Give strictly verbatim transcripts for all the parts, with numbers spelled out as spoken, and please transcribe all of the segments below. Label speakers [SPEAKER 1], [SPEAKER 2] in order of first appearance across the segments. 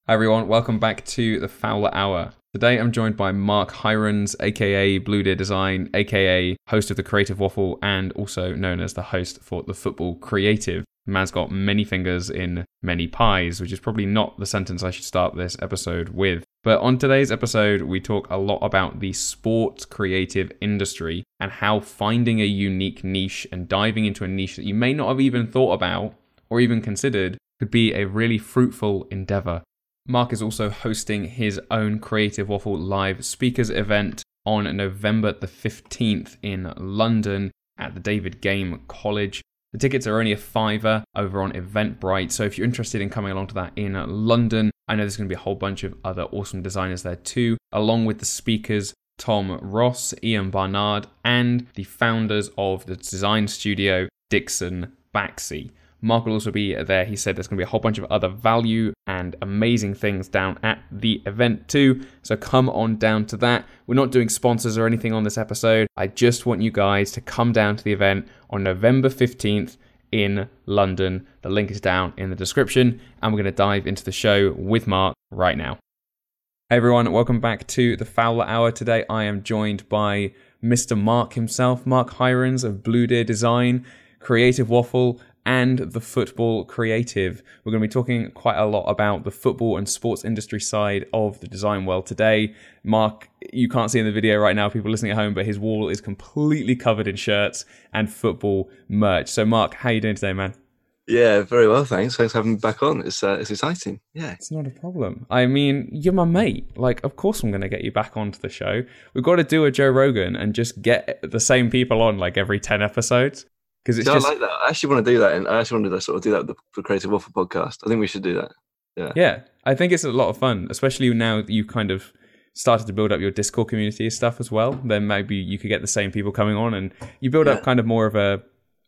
[SPEAKER 1] Hi everyone, welcome back to the Fowler Hour. Today I'm joined by Mark Hirons, aka Blue Deer Design, aka host of the Creative Waffle, and also known as the host for the Football Creative. The man's got many fingers in many pies, which is probably not the sentence I should start this episode with. But on today's episode, we talk a lot about the sports creative industry and how finding a unique niche and diving into a niche that you may not have even thought about or even considered could be a really fruitful endeavor. Mark is also hosting his own Creative Waffle live speakers event on November the fifteenth in London at the David Game College. The tickets are only a fiver over on Eventbrite, so if you're interested in coming along to that in London, I know there's going to be a whole bunch of other awesome designers there too, along with the speakers Tom Ross, Ian Barnard, and the founders of the design studio Dixon Baxi. Mark will also be there. He said there's going to be a whole bunch of other value and amazing things down at the event too. So come on down to that. We're not doing sponsors or anything on this episode. I just want you guys to come down to the event on November fifteenth in London. The link is down in the description, and we're going to dive into the show with Mark right now. Hey everyone, welcome back to the Fowler Hour. Today I am joined by Mister Mark himself, Mark Hirons of Blue Deer Design, Creative Waffle, and the Football Creative. We're going to be talking quite a lot about the football and sports industry side of the design world today. Mark, you can't see in the video right now, people listening at home, but his wall is completely covered in shirts and football merch. So Mark, how are you doing today, man?
[SPEAKER 2] Yeah, very well, thanks. Thanks for having me back on. It's uh, it's exciting. Yeah.
[SPEAKER 1] It's not a problem. I mean, you're my mate. Like, of course I'm going to get you back onto the show. We've got to do a Joe Rogan and just get the same people on like every ten episodes. Because it's
[SPEAKER 2] yeah,
[SPEAKER 1] just...
[SPEAKER 2] I like that. I actually want to do that, and I actually want to sort of do that with the Creative Waffle podcast. I think we should do that. Yeah,
[SPEAKER 1] yeah. I think it's a lot of fun, especially now that you kind of started to build up your Discord community and stuff as well. Then maybe you could get the same people coming on, and you build yeah. up kind of more of a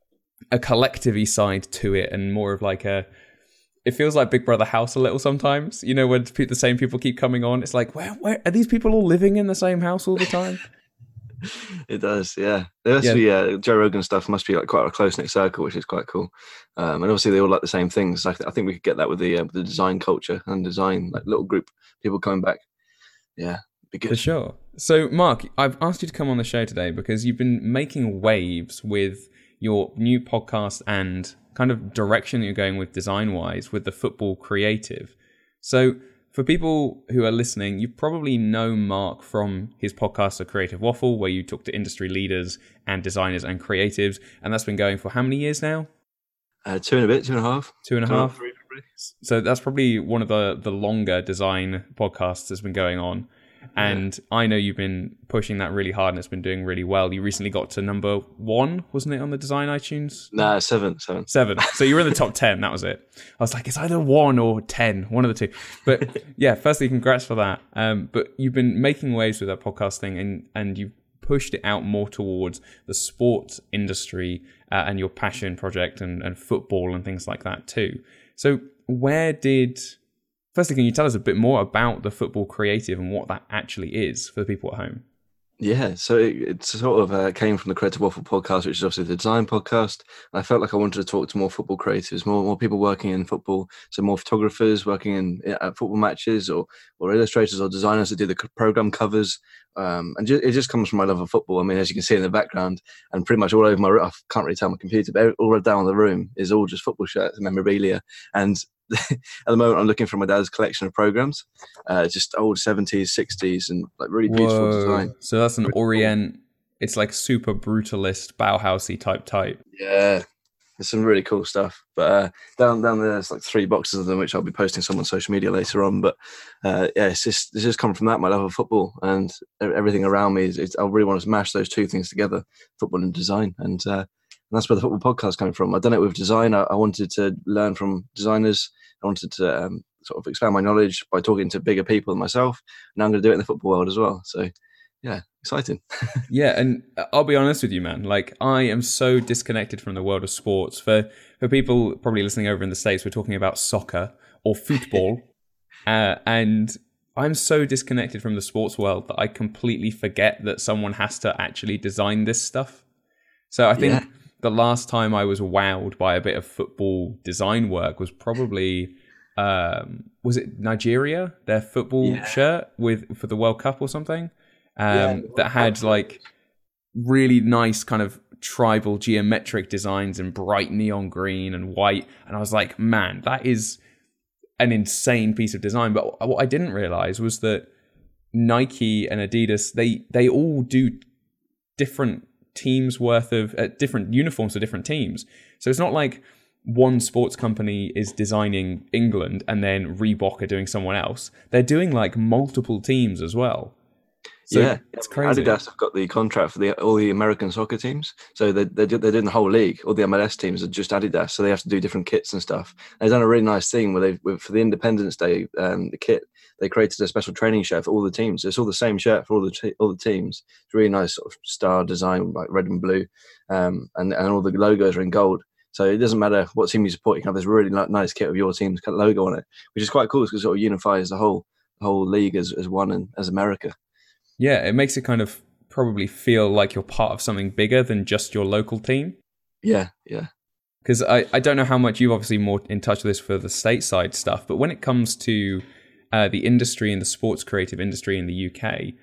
[SPEAKER 1] a collectivy side to it, and more of like a. It feels like Big Brother House a little sometimes. You know, when the same people keep coming on, it's like, where, where are these people all living in the same house all the time?
[SPEAKER 2] It does, yeah. There must yeah. be uh, Joe Rogan stuff must be like quite a close knit circle, which is quite cool. Um, and obviously they all like the same things. I, th- I think we could get that with the uh, with the design culture and design, like little group people coming back. Yeah, be good
[SPEAKER 1] for sure. So, Mark, I've asked you to come on the show today because you've been making waves with your new podcast and kind of direction that you're going with design wise with the Football Creative. So. For people who are listening, you probably know Mark from his podcast, The Creative Waffle, where you talk to industry leaders and designers and creatives. And that's been going for how many years now?
[SPEAKER 2] Uh, two and a bit, two and a half.
[SPEAKER 1] Two and a half. Three, so that's probably one of the, the longer design podcasts that's been going on. And yeah. I know you've been pushing that really hard and it's been doing really well. You recently got to number one, wasn't it, on the design iTunes?
[SPEAKER 2] Nah, seven, seven.
[SPEAKER 1] Seven. So you were in the top ten, that was it. I was like, it's either one or ten, one of the two. But yeah, firstly, congrats for that. Um, but you've been making waves with that podcast thing and, and you've pushed it out more towards the sports industry uh, and your passion project and, and football and things like that too. So where did... Firstly, can you tell us a bit more about the Football Creative and what that actually is for the people at home?
[SPEAKER 2] Yeah, so it, it sort of uh, came from the Creative Waffle podcast, which is obviously the design podcast. And I felt like I wanted to talk to more football creatives, more more people working in football, so more photographers working in at football matches, or or illustrators or designers that do the program covers. Um, and ju- it just comes from my love of football. I mean, as you can see in the background, and pretty much all over my room, I can't really tell my computer, but all down the room is all just football shirts and memorabilia. And at the moment, I'm looking for my dad's collection of programs, uh, just old seventies, sixties, and like really beautiful
[SPEAKER 1] Whoa.
[SPEAKER 2] design.
[SPEAKER 1] So that's an Orient. It's like super brutalist, Bauhausy type type.
[SPEAKER 2] Yeah, there's some really cool stuff. But uh, down down there, there's like three boxes of them, which I'll be posting some on social media later on. But uh, yeah, it's just it's just come from that, my love of football, and everything around me. Is, is I really want to smash those two things together, football and design, and. Uh, And that's where the football podcast came from. I've done it with design. I, I wanted to learn from designers. I wanted to um, sort of expand my knowledge by talking to bigger people than myself. Now I'm going to do it in the football world as well. So, yeah, exciting.
[SPEAKER 1] Yeah, and I'll be honest with you, man. Like, I am so disconnected from the world of sports. For for people probably listening over in the States, we're talking about soccer or football. uh, and I'm so disconnected from the sports world that I completely forget that someone has to actually design this stuff. So I think... Yeah. The last time I was wowed by a bit of football design work was probably um, was it Nigeria, their football
[SPEAKER 2] Yeah.
[SPEAKER 1] shirt with for the World Cup or something, um,
[SPEAKER 2] Yeah,
[SPEAKER 1] that had like really nice kind of tribal geometric designs in bright neon green and white. And I was like, man, that is an insane piece of design. But what I didn't realize was that Nike and Adidas, they they all do different teams worth of uh, different uniforms for different teams. So it's not like one sports company is designing England and then Reebok are doing someone else. They're doing like multiple teams as well. So
[SPEAKER 2] yeah,
[SPEAKER 1] it's crazy.
[SPEAKER 2] Adidas have got the contract for the all the American soccer teams, so they they they're doing the whole league. All the M L S teams are just Adidas, so they have to do different kits and stuff. And they've done a really nice thing where they for the Independence Day um, the kit, they created a special training shirt for all the teams. It's all the same shirt for all the t- all the teams. It's really nice sort of star design, like red and blue, um, and and all the logos are in gold. So it doesn't matter what team you support. You can have this really nice kit with your team's logo on it, which is quite cool because it sort of unifies the whole the whole league as as one and as America.
[SPEAKER 1] Yeah, it makes it kind of probably feel like you're part of something bigger than just your local team.
[SPEAKER 2] Yeah, yeah.
[SPEAKER 1] Because I, I don't know how much you've obviously more in touch with this for the stateside stuff, but when it comes to uh, the industry and the sports creative industry in the U K,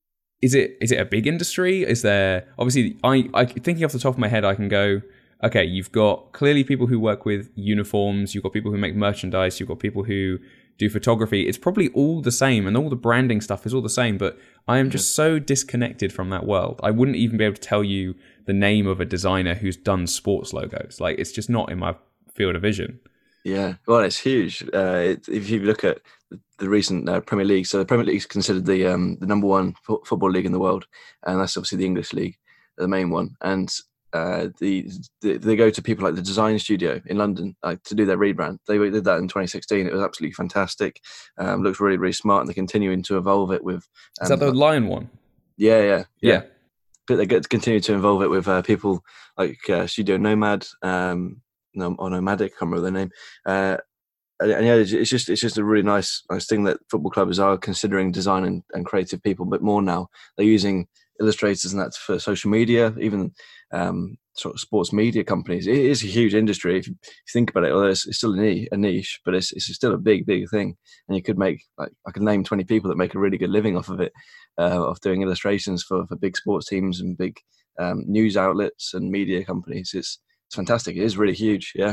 [SPEAKER 1] is it is it a big industry? Is there, obviously, I, I thinking off the top of my head, I can go, okay, you've got clearly people who work with uniforms, you've got people who make merchandise, you've got people who do photography. It's probably all the same, and all the branding stuff is all the same, but I am just so disconnected from that world. I wouldn't even be able to tell you the name of a designer who's done sports logos. Like, it's just not in my field of vision.
[SPEAKER 2] Yeah, well, it's huge. Uh, it, if you look at the recent uh, Premier League, so the Premier League is considered the um, the number one fo- football league in the world, and that's obviously the English league, the main one. And uh, the, the they go to people like the Design Studio in London like, to do their rebrand. They did that in twenty sixteen. It was absolutely fantastic. Um, looks really, really smart, and they're continuing to evolve it with. Um,
[SPEAKER 1] Is that the Lion one?
[SPEAKER 2] Yeah, yeah, yeah.
[SPEAKER 1] Yeah.
[SPEAKER 2] But they get to continue to involve it with uh, people like uh, Studio Nomad, um, no, or Nomadic, I can't remember their name. Uh, and, and yeah, it's just it's just a really nice nice thing that football clubs are considering design and, and creative people, but more now they're using illustrators and that for social media, even um, sort of sports media companies. It is a huge industry if you, if you think about it. Although it's, it's still a niche, a niche, but it's it's still a big big thing. And you could make like I could name twenty people that make a really good living off of it, uh, of doing illustrations for, for big sports teams and big um, news outlets and media companies. It's it's fantastic. It is really huge. Yeah.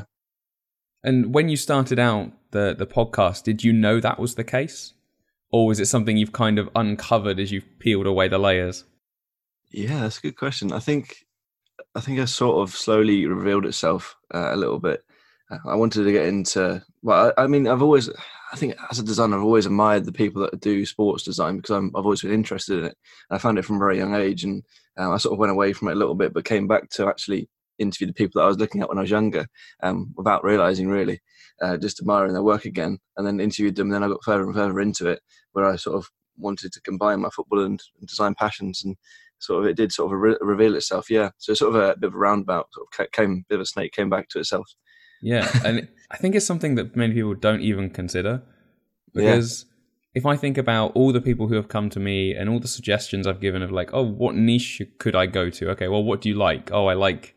[SPEAKER 1] And when you started out the the podcast, did you know that was the case? Or was it something you've kind of uncovered as you've peeled away the layers?
[SPEAKER 2] Yeah, that's a good question. I think I think it sort of slowly revealed itself uh, a little bit. Uh, I wanted to get into, well, I, I mean, I've always, I think as a designer, I've always admired the people that do sports design because I'm, I've always been interested in it. And I found it from a very young age, and um, I sort of went away from it a little bit, but came back to actually interview the people that I was looking at when I was younger, um, without realizing really, uh, just admiring their work again, and then interviewed them. And then I got further and further into it, where I sort of wanted to combine my football and, and design passions, and sort of it did sort of re- reveal itself. Yeah, so sort of a, a bit of a roundabout, sort of came, a bit of a snake came back to itself.
[SPEAKER 1] Yeah, and I think it's something that many people don't even consider, because yeah. if I think about all the people who have come to me and all the suggestions I've given of like, oh, what niche could I go to? Okay, well, what do you like? Oh, I like,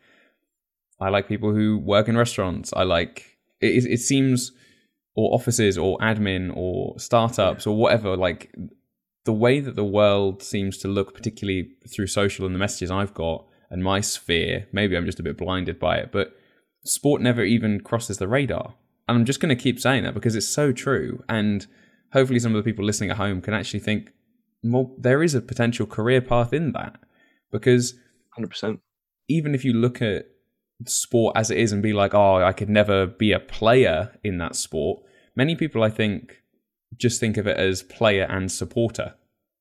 [SPEAKER 1] I like people who work in restaurants. I like, it, it seems, or offices or admin or startups or whatever, like the way that the world seems to look, particularly through social and the messages I've got and my sphere, maybe I'm just a bit blinded by it, but sport never even crosses the radar. And I'm just going to keep saying that because it's so true. And hopefully some of the people listening at home can actually think, well, there is a potential career path in that. Because
[SPEAKER 2] one hundred percent.
[SPEAKER 1] Even if you look at sport as it is and be like, oh, I could never be a player in that sport, many people, I think, just think of it as player and supporter.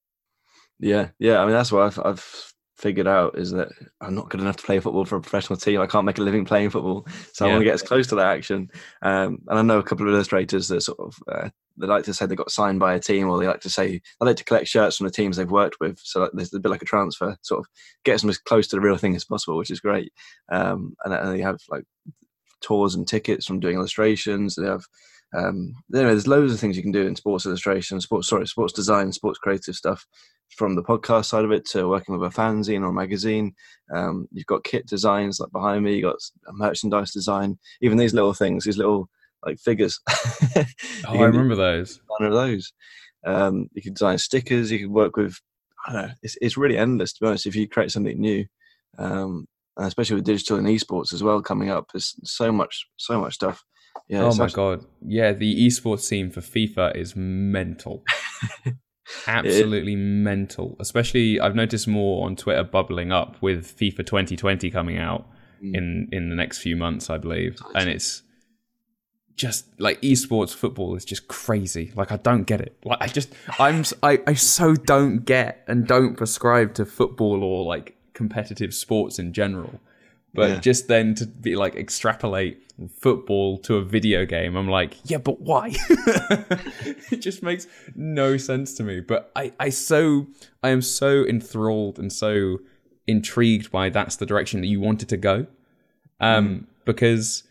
[SPEAKER 2] Yeah, yeah. I mean, that's what I've, I've figured out is that I'm not good enough to play football for a professional team. I can't make a living playing football, so yeah. I want to get as close to that action. Um, and I know a couple of illustrators that sort of uh, they like to say they got signed by a team, or they like to say they like to collect shirts from the teams they've worked with. So like, there's a bit like a transfer, sort of gets them as close to the real thing as possible, which is great. Um, and, and they have like tours and tickets from doing illustrations. They have um, anyway, there's loads of things you can do in sports illustration, sports sorry, sports design, sports creative stuff. From the podcast side of it to working with a fanzine or a magazine. Um, you've got kit designs like behind me, you've got merchandise design, even these little things, these little like figures.
[SPEAKER 1] Oh, I remember those.
[SPEAKER 2] One of those. Um, you can design stickers. You can work with. I don't know. It's it's really endless, to be honest. If you create something new, um, and especially with digital and esports as well coming up, there's so much so much stuff. Yeah.
[SPEAKER 1] Oh my god. Yeah, the esports scene for FIFA is mental. Absolutely mental. Especially, I've noticed more on Twitter bubbling up with FIFA twenty twenty coming out mm. in in the next few months, I believe, and it's just like esports football is just crazy. Like I don't get it. Like I just I'm I, I so don't get and don't prescribe to football or like competitive sports in general. But yeah. just then to be like extrapolate football to a video game, I'm like, yeah, but why? It just makes no sense to me. But I, I so I am so enthralled and so intrigued by that's the direction that you wanted to go. Um, mm. because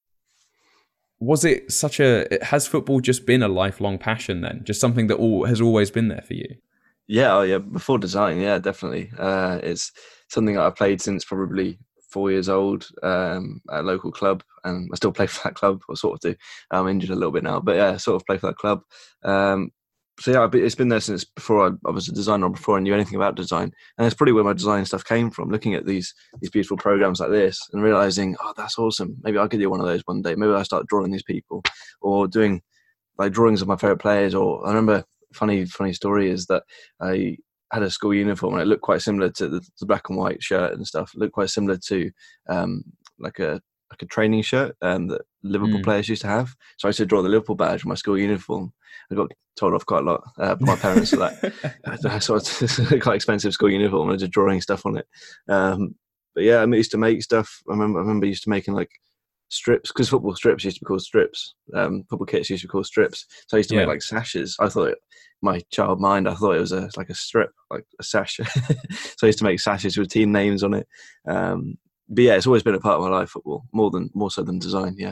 [SPEAKER 1] was it such a has football just been a lifelong passion then? Just something that all has always been there for you?
[SPEAKER 2] Yeah, oh yeah, before design, yeah, definitely. Uh, it's something that I've played since probably four years old um, at a local club, and I still play for that club, or sort of do. I'm injured a little bit now, but yeah, I sort of play for that club. Um, so yeah, it's been there since before I, I was a designer, before I knew anything about design, and that's probably where my design stuff came from. Looking at these these beautiful programs like this and realizing, oh, that's awesome. Maybe I could do one of those one day. Maybe I start drawing these people, or doing like drawings of my favorite players. Or I remember funny funny story is that I had a school uniform and it looked quite similar to the, the black and white shirt and stuff. It looked quite similar to um, like a like a training shirt um, that Liverpool mm. players used to have. So I used to draw the Liverpool badge on my school uniform. I got told off quite a lot uh, by my parents for that. I saw it's a quite expensive school uniform and I was just drawing stuff on it. Um, but yeah, I used to make stuff. I remember I remember used to making like strips, because football strips used to be called strips. Um, football kits used to be called strips. So I used to yeah. make like sashes. I thought it, my child mind, I thought it was a like a strip, like a sash. So I used to make sashes with team names on it. Um, but yeah, it's always been a part of my life, football, more than more so than design. Yeah.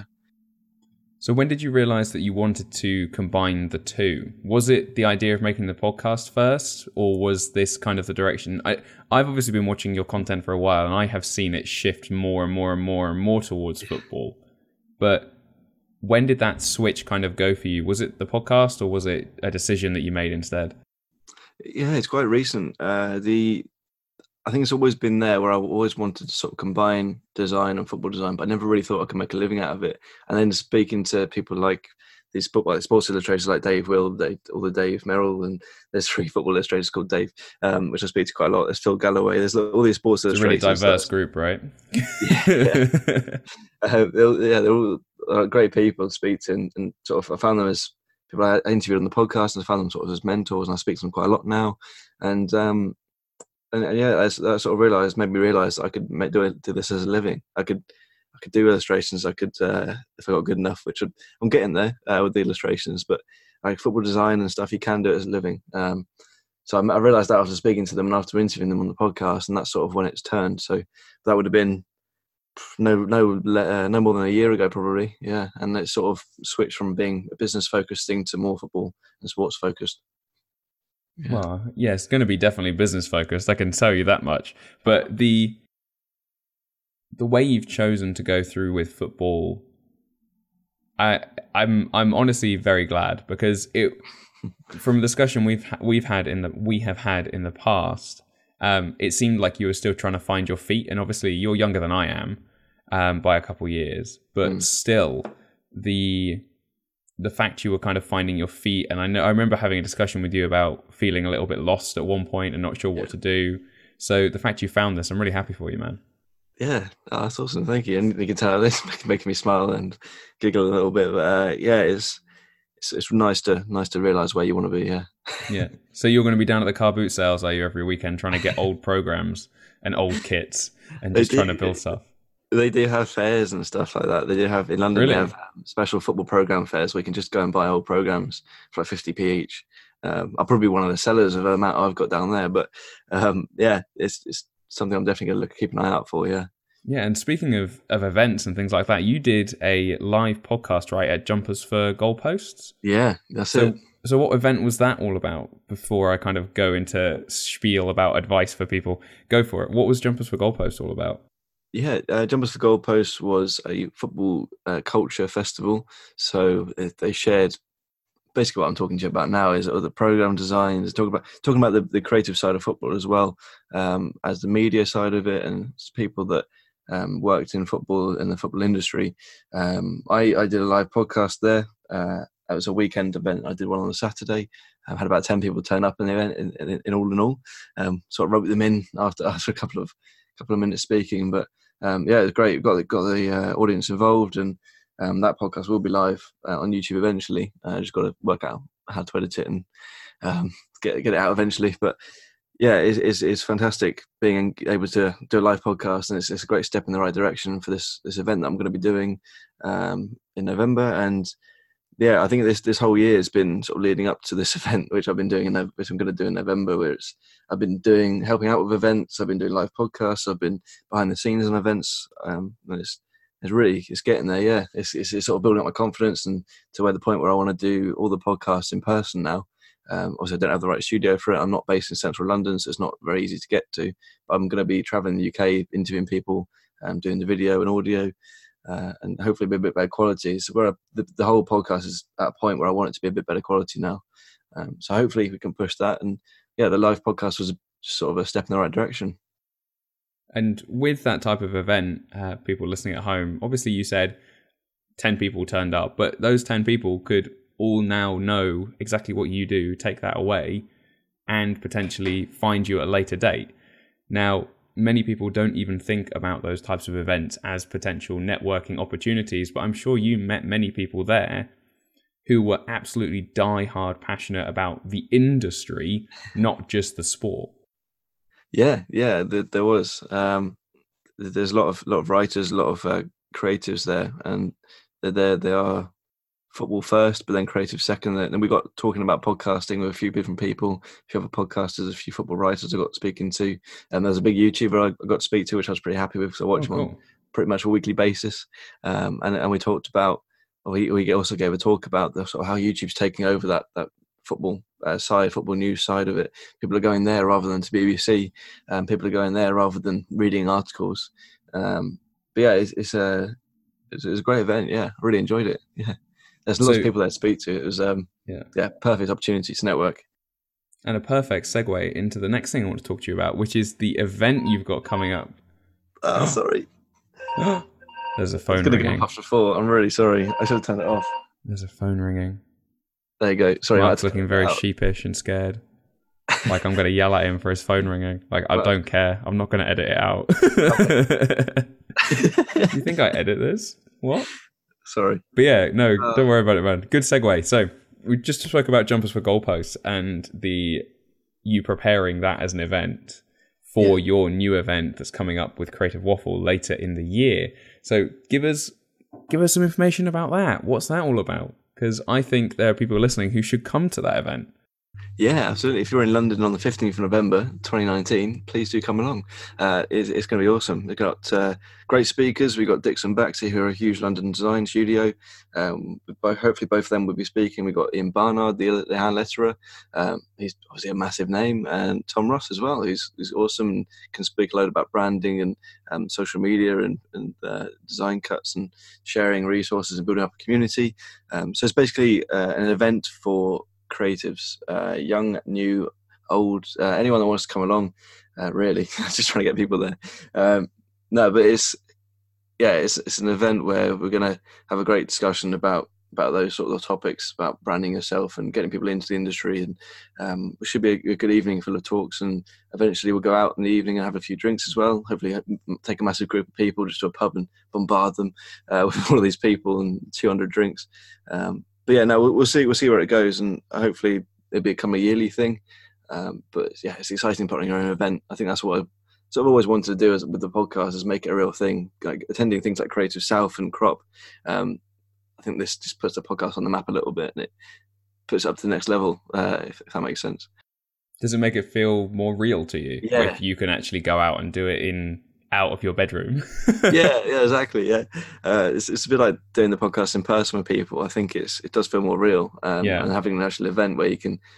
[SPEAKER 1] So when did you realize that you wanted to combine the two? Was it the idea of making the podcast first, or was this kind of the direction? I, I've obviously been watching your content for a while, and I have seen it shift more and more and more and more towards football. But when did that switch kind of go for you? Was it the podcast, or was it a decision that you made instead?
[SPEAKER 2] Yeah, it's quite recent. Uh, the I think it's always been there, where I always wanted to sort of combine design and football design, but I never really thought I could make a living out of it. And then speaking to people like these like sports illustrators like Dave Will, Dave, or the Dave Merrill, and there's three football illustrators called Dave, um, which I speak to quite a lot. There's Phil Galloway. There's all these sports
[SPEAKER 1] it's
[SPEAKER 2] illustrators.
[SPEAKER 1] It's a really diverse group, right?
[SPEAKER 2] yeah, yeah. uh, they're, yeah, they're all uh, great people to speak to, and, and sort of I found them as people I interviewed on the podcast, and I found them sort of as mentors, and I speak to them quite a lot now. And um, And, and yeah, I, I sort of realised, made me realise I could make, do, it, do this as a living. I could, I could do illustrations. I could, uh, if I got good enough, which I'm getting there uh, with the illustrations. But like football design and stuff, you can do it as a living. Um, so I, I realised that after speaking to them and after interviewing them on the podcast, and that's sort of when it's turned. So that would have been no, no, uh, no more than a year ago, probably. Yeah, and it sort of switched from being a business focused thing to more football and sports focused.
[SPEAKER 1] Yeah. Well, yeah, it's going to be definitely business focused. I can tell you that much. But the the way you've chosen to go through with football, I I'm I'm honestly very glad, because it from a discussion we've we've had in the we have had in the past, um, it seemed like you were still trying to find your feet, and obviously you're younger than I am, um, by a couple years, but mm. still the. the fact you were kind of finding your feet, and I know I remember having a discussion with you about feeling a little bit lost at one point and not sure what yeah. to do. So the fact you found this, I'm really happy for you, man.
[SPEAKER 2] Yeah, oh, that's awesome. Thank you. And you can tell this making me smile and giggle a little bit. But uh, yeah, it's, it's it's nice to nice to realise where you want to be. Yeah.
[SPEAKER 1] Yeah. So you're going to be down at the car boot sales, are you, every weekend trying to get old programs and old kits and just trying to build stuff?
[SPEAKER 2] They do have fairs and stuff like that. They do have in London.
[SPEAKER 1] Really?
[SPEAKER 2] They have special football program fairs where you can just go and buy old programs for like fifty p each. Um, I'll probably be one of the sellers of the amount I've got down there. But um, yeah, it's it's something I'm definitely going to look keep an eye out for. Yeah.
[SPEAKER 1] Yeah, and speaking of, of events and things like that, you did a live podcast, right, at Jumpers for Goalposts?
[SPEAKER 2] Yeah, that's
[SPEAKER 1] so,
[SPEAKER 2] it.
[SPEAKER 1] So what event was that all about? Before I kind of go into spiel about advice for people, go for it. What was Jumpers for Goalposts all about?
[SPEAKER 2] Yeah, uh, Jumpers for Goalposts was a football uh, culture festival. So uh, they shared basically what I'm talking to you about now is other program designs, talking about talking about the, the creative side of football as well um, as the media side of it, and people that um, worked in football in the football industry. Um, I, I did a live podcast there. Uh, it was a weekend event. I did one on a Saturday. I had about ten people turn up in the event, in, in, in all in all. Um, sort of roped them in after after a couple of couple of minutes speaking, but um, yeah, it was great. We've got the, got the uh, audience involved, and Um, that podcast will be live uh, on YouTube eventually. I uh, just got to work out how to edit it and um, get get it out eventually. But yeah, it's, it's, it's fantastic being able to do a live podcast, and it's, it's a great step in the right direction for this this event that I'm going to be doing um, in November. And yeah, I think this this whole year has been sort of leading up to this event, which I've been doing, in, which I'm going to do in November. Where it's I've been doing helping out with events. I've been doing live podcasts. I've been behind the scenes on events. Um, and it's It's really, it's getting there, yeah. It's, it's, it's sort of building up my confidence and to where the point where I want to do all the podcasts in person now. Um, also, I don't have the right studio for it. I'm not based in central London, so it's not very easy to get to. But I'm going to be traveling the U K, interviewing people, um, doing the video and audio, uh, and hopefully be a bit better quality. So where I, the, the whole podcast is at a point where I want it to be a bit better quality now. Um, so hopefully we can push that. And yeah, the live podcast was sort of a step in the right direction.
[SPEAKER 1] And with that type of event, uh, people listening at home, obviously you said ten people turned up, but those ten people could all now know exactly what you do, take that away, and potentially find you at a later date. Now, many people don't even think about those types of events as potential networking opportunities, but I'm sure you met many people there who were absolutely die-hard passionate about the industry, not just the sport.
[SPEAKER 2] Yeah, yeah, there, there was. Um, there's a lot of lot of writers, a lot of uh, creatives there, and they're there. They are football first, but then creative second. And then we got talking about podcasting with a few different people, a few other podcasters, a few football writers I got speaking to, and there's a big YouTuber I got to speak to, which I was pretty happy with. So I watch oh, him cool. on pretty much a weekly basis, um, and and we talked about. We we also gave a talk about the sort of how YouTube's taking over that that. football uh, side, football news side of it. People are going there rather than to B B C. Um, people are going there rather than reading articles. Um, but yeah, it's, it's a it's, it's a great event. Yeah, I really enjoyed it. Yeah, there's lots so, of people there to speak to. It was um, yeah, yeah, perfect opportunity to network.
[SPEAKER 1] And a perfect segue into the next thing I want to talk to you about, which is the event you've got coming up.
[SPEAKER 2] Oh, sorry.
[SPEAKER 1] There's a phone
[SPEAKER 2] ringing.
[SPEAKER 1] ringing.
[SPEAKER 2] Get puffed before. I'm really sorry. I should have turned it off.
[SPEAKER 1] There's a phone ringing.
[SPEAKER 2] There you go. Sorry,
[SPEAKER 1] Mark's looking very sheepish and scared. Like I'm going to yell at him for his phone ringing. Like I don't care. I'm not going to edit it out. You think I edit this? What?
[SPEAKER 2] Sorry.
[SPEAKER 1] But yeah, no, uh, don't worry about it, man. Good segue. So we just spoke about Jumpers for Goalposts and the you preparing that as an event for yeah. your new event that's coming up with Creative Waffle later in the year. So give us give us some information about that. What's that all about? Because I think there are people listening who should come to that event.
[SPEAKER 2] Yeah, absolutely. If you're in London on the fifteenth of November, twenty nineteen, please do come along. Uh, it's, it's going to be awesome. We've got uh, great speakers. We've got Dixon Baxi, who are a huge London design studio. Um, both, hopefully both of them will be speaking. We've got Ian Barnard, the, the hand letterer. Um, he's obviously a massive name. And Tom Ross as well, who's, who's awesome and can speak a lot about branding and um, social media and, and uh, design cuts and sharing resources and building up a community. Um, so it's basically uh, an event for creatives, uh, young, new, old, uh, anyone that wants to come along, uh, really. Just trying to get people there. Um, no, but it's, yeah, it's it's an event where we're going to have a great discussion about about those sort of topics, about branding yourself and getting people into the industry. And um, it should be a, a good evening full of talks. And eventually we'll go out in the evening and have a few drinks as well. Hopefully take a massive group of people just to a pub and bombard them uh, with all of these people and two hundred drinks. Um, But yeah, no, we'll, we'll see. We'll see where it goes, and hopefully it'll become a yearly thing. Um, but yeah, it's exciting putting your own event. I think that's what I've sort of always wanted to do as, with the podcast, is make it a real thing. Like attending things like Creative South and Crop. Um, I think this just puts the podcast on the map a little bit, and it puts it up to the next level. Uh, if, if that makes sense.
[SPEAKER 1] Does it make it feel more real to you?
[SPEAKER 2] Yeah.
[SPEAKER 1] If you can actually go out and do it in. Out of your bedroom.
[SPEAKER 2] yeah, yeah, exactly. Yeah, uh, it's it's a bit like doing the podcast in person with people. I think it's it does feel more real. Um,
[SPEAKER 1] yeah.
[SPEAKER 2] And having an actual event where you can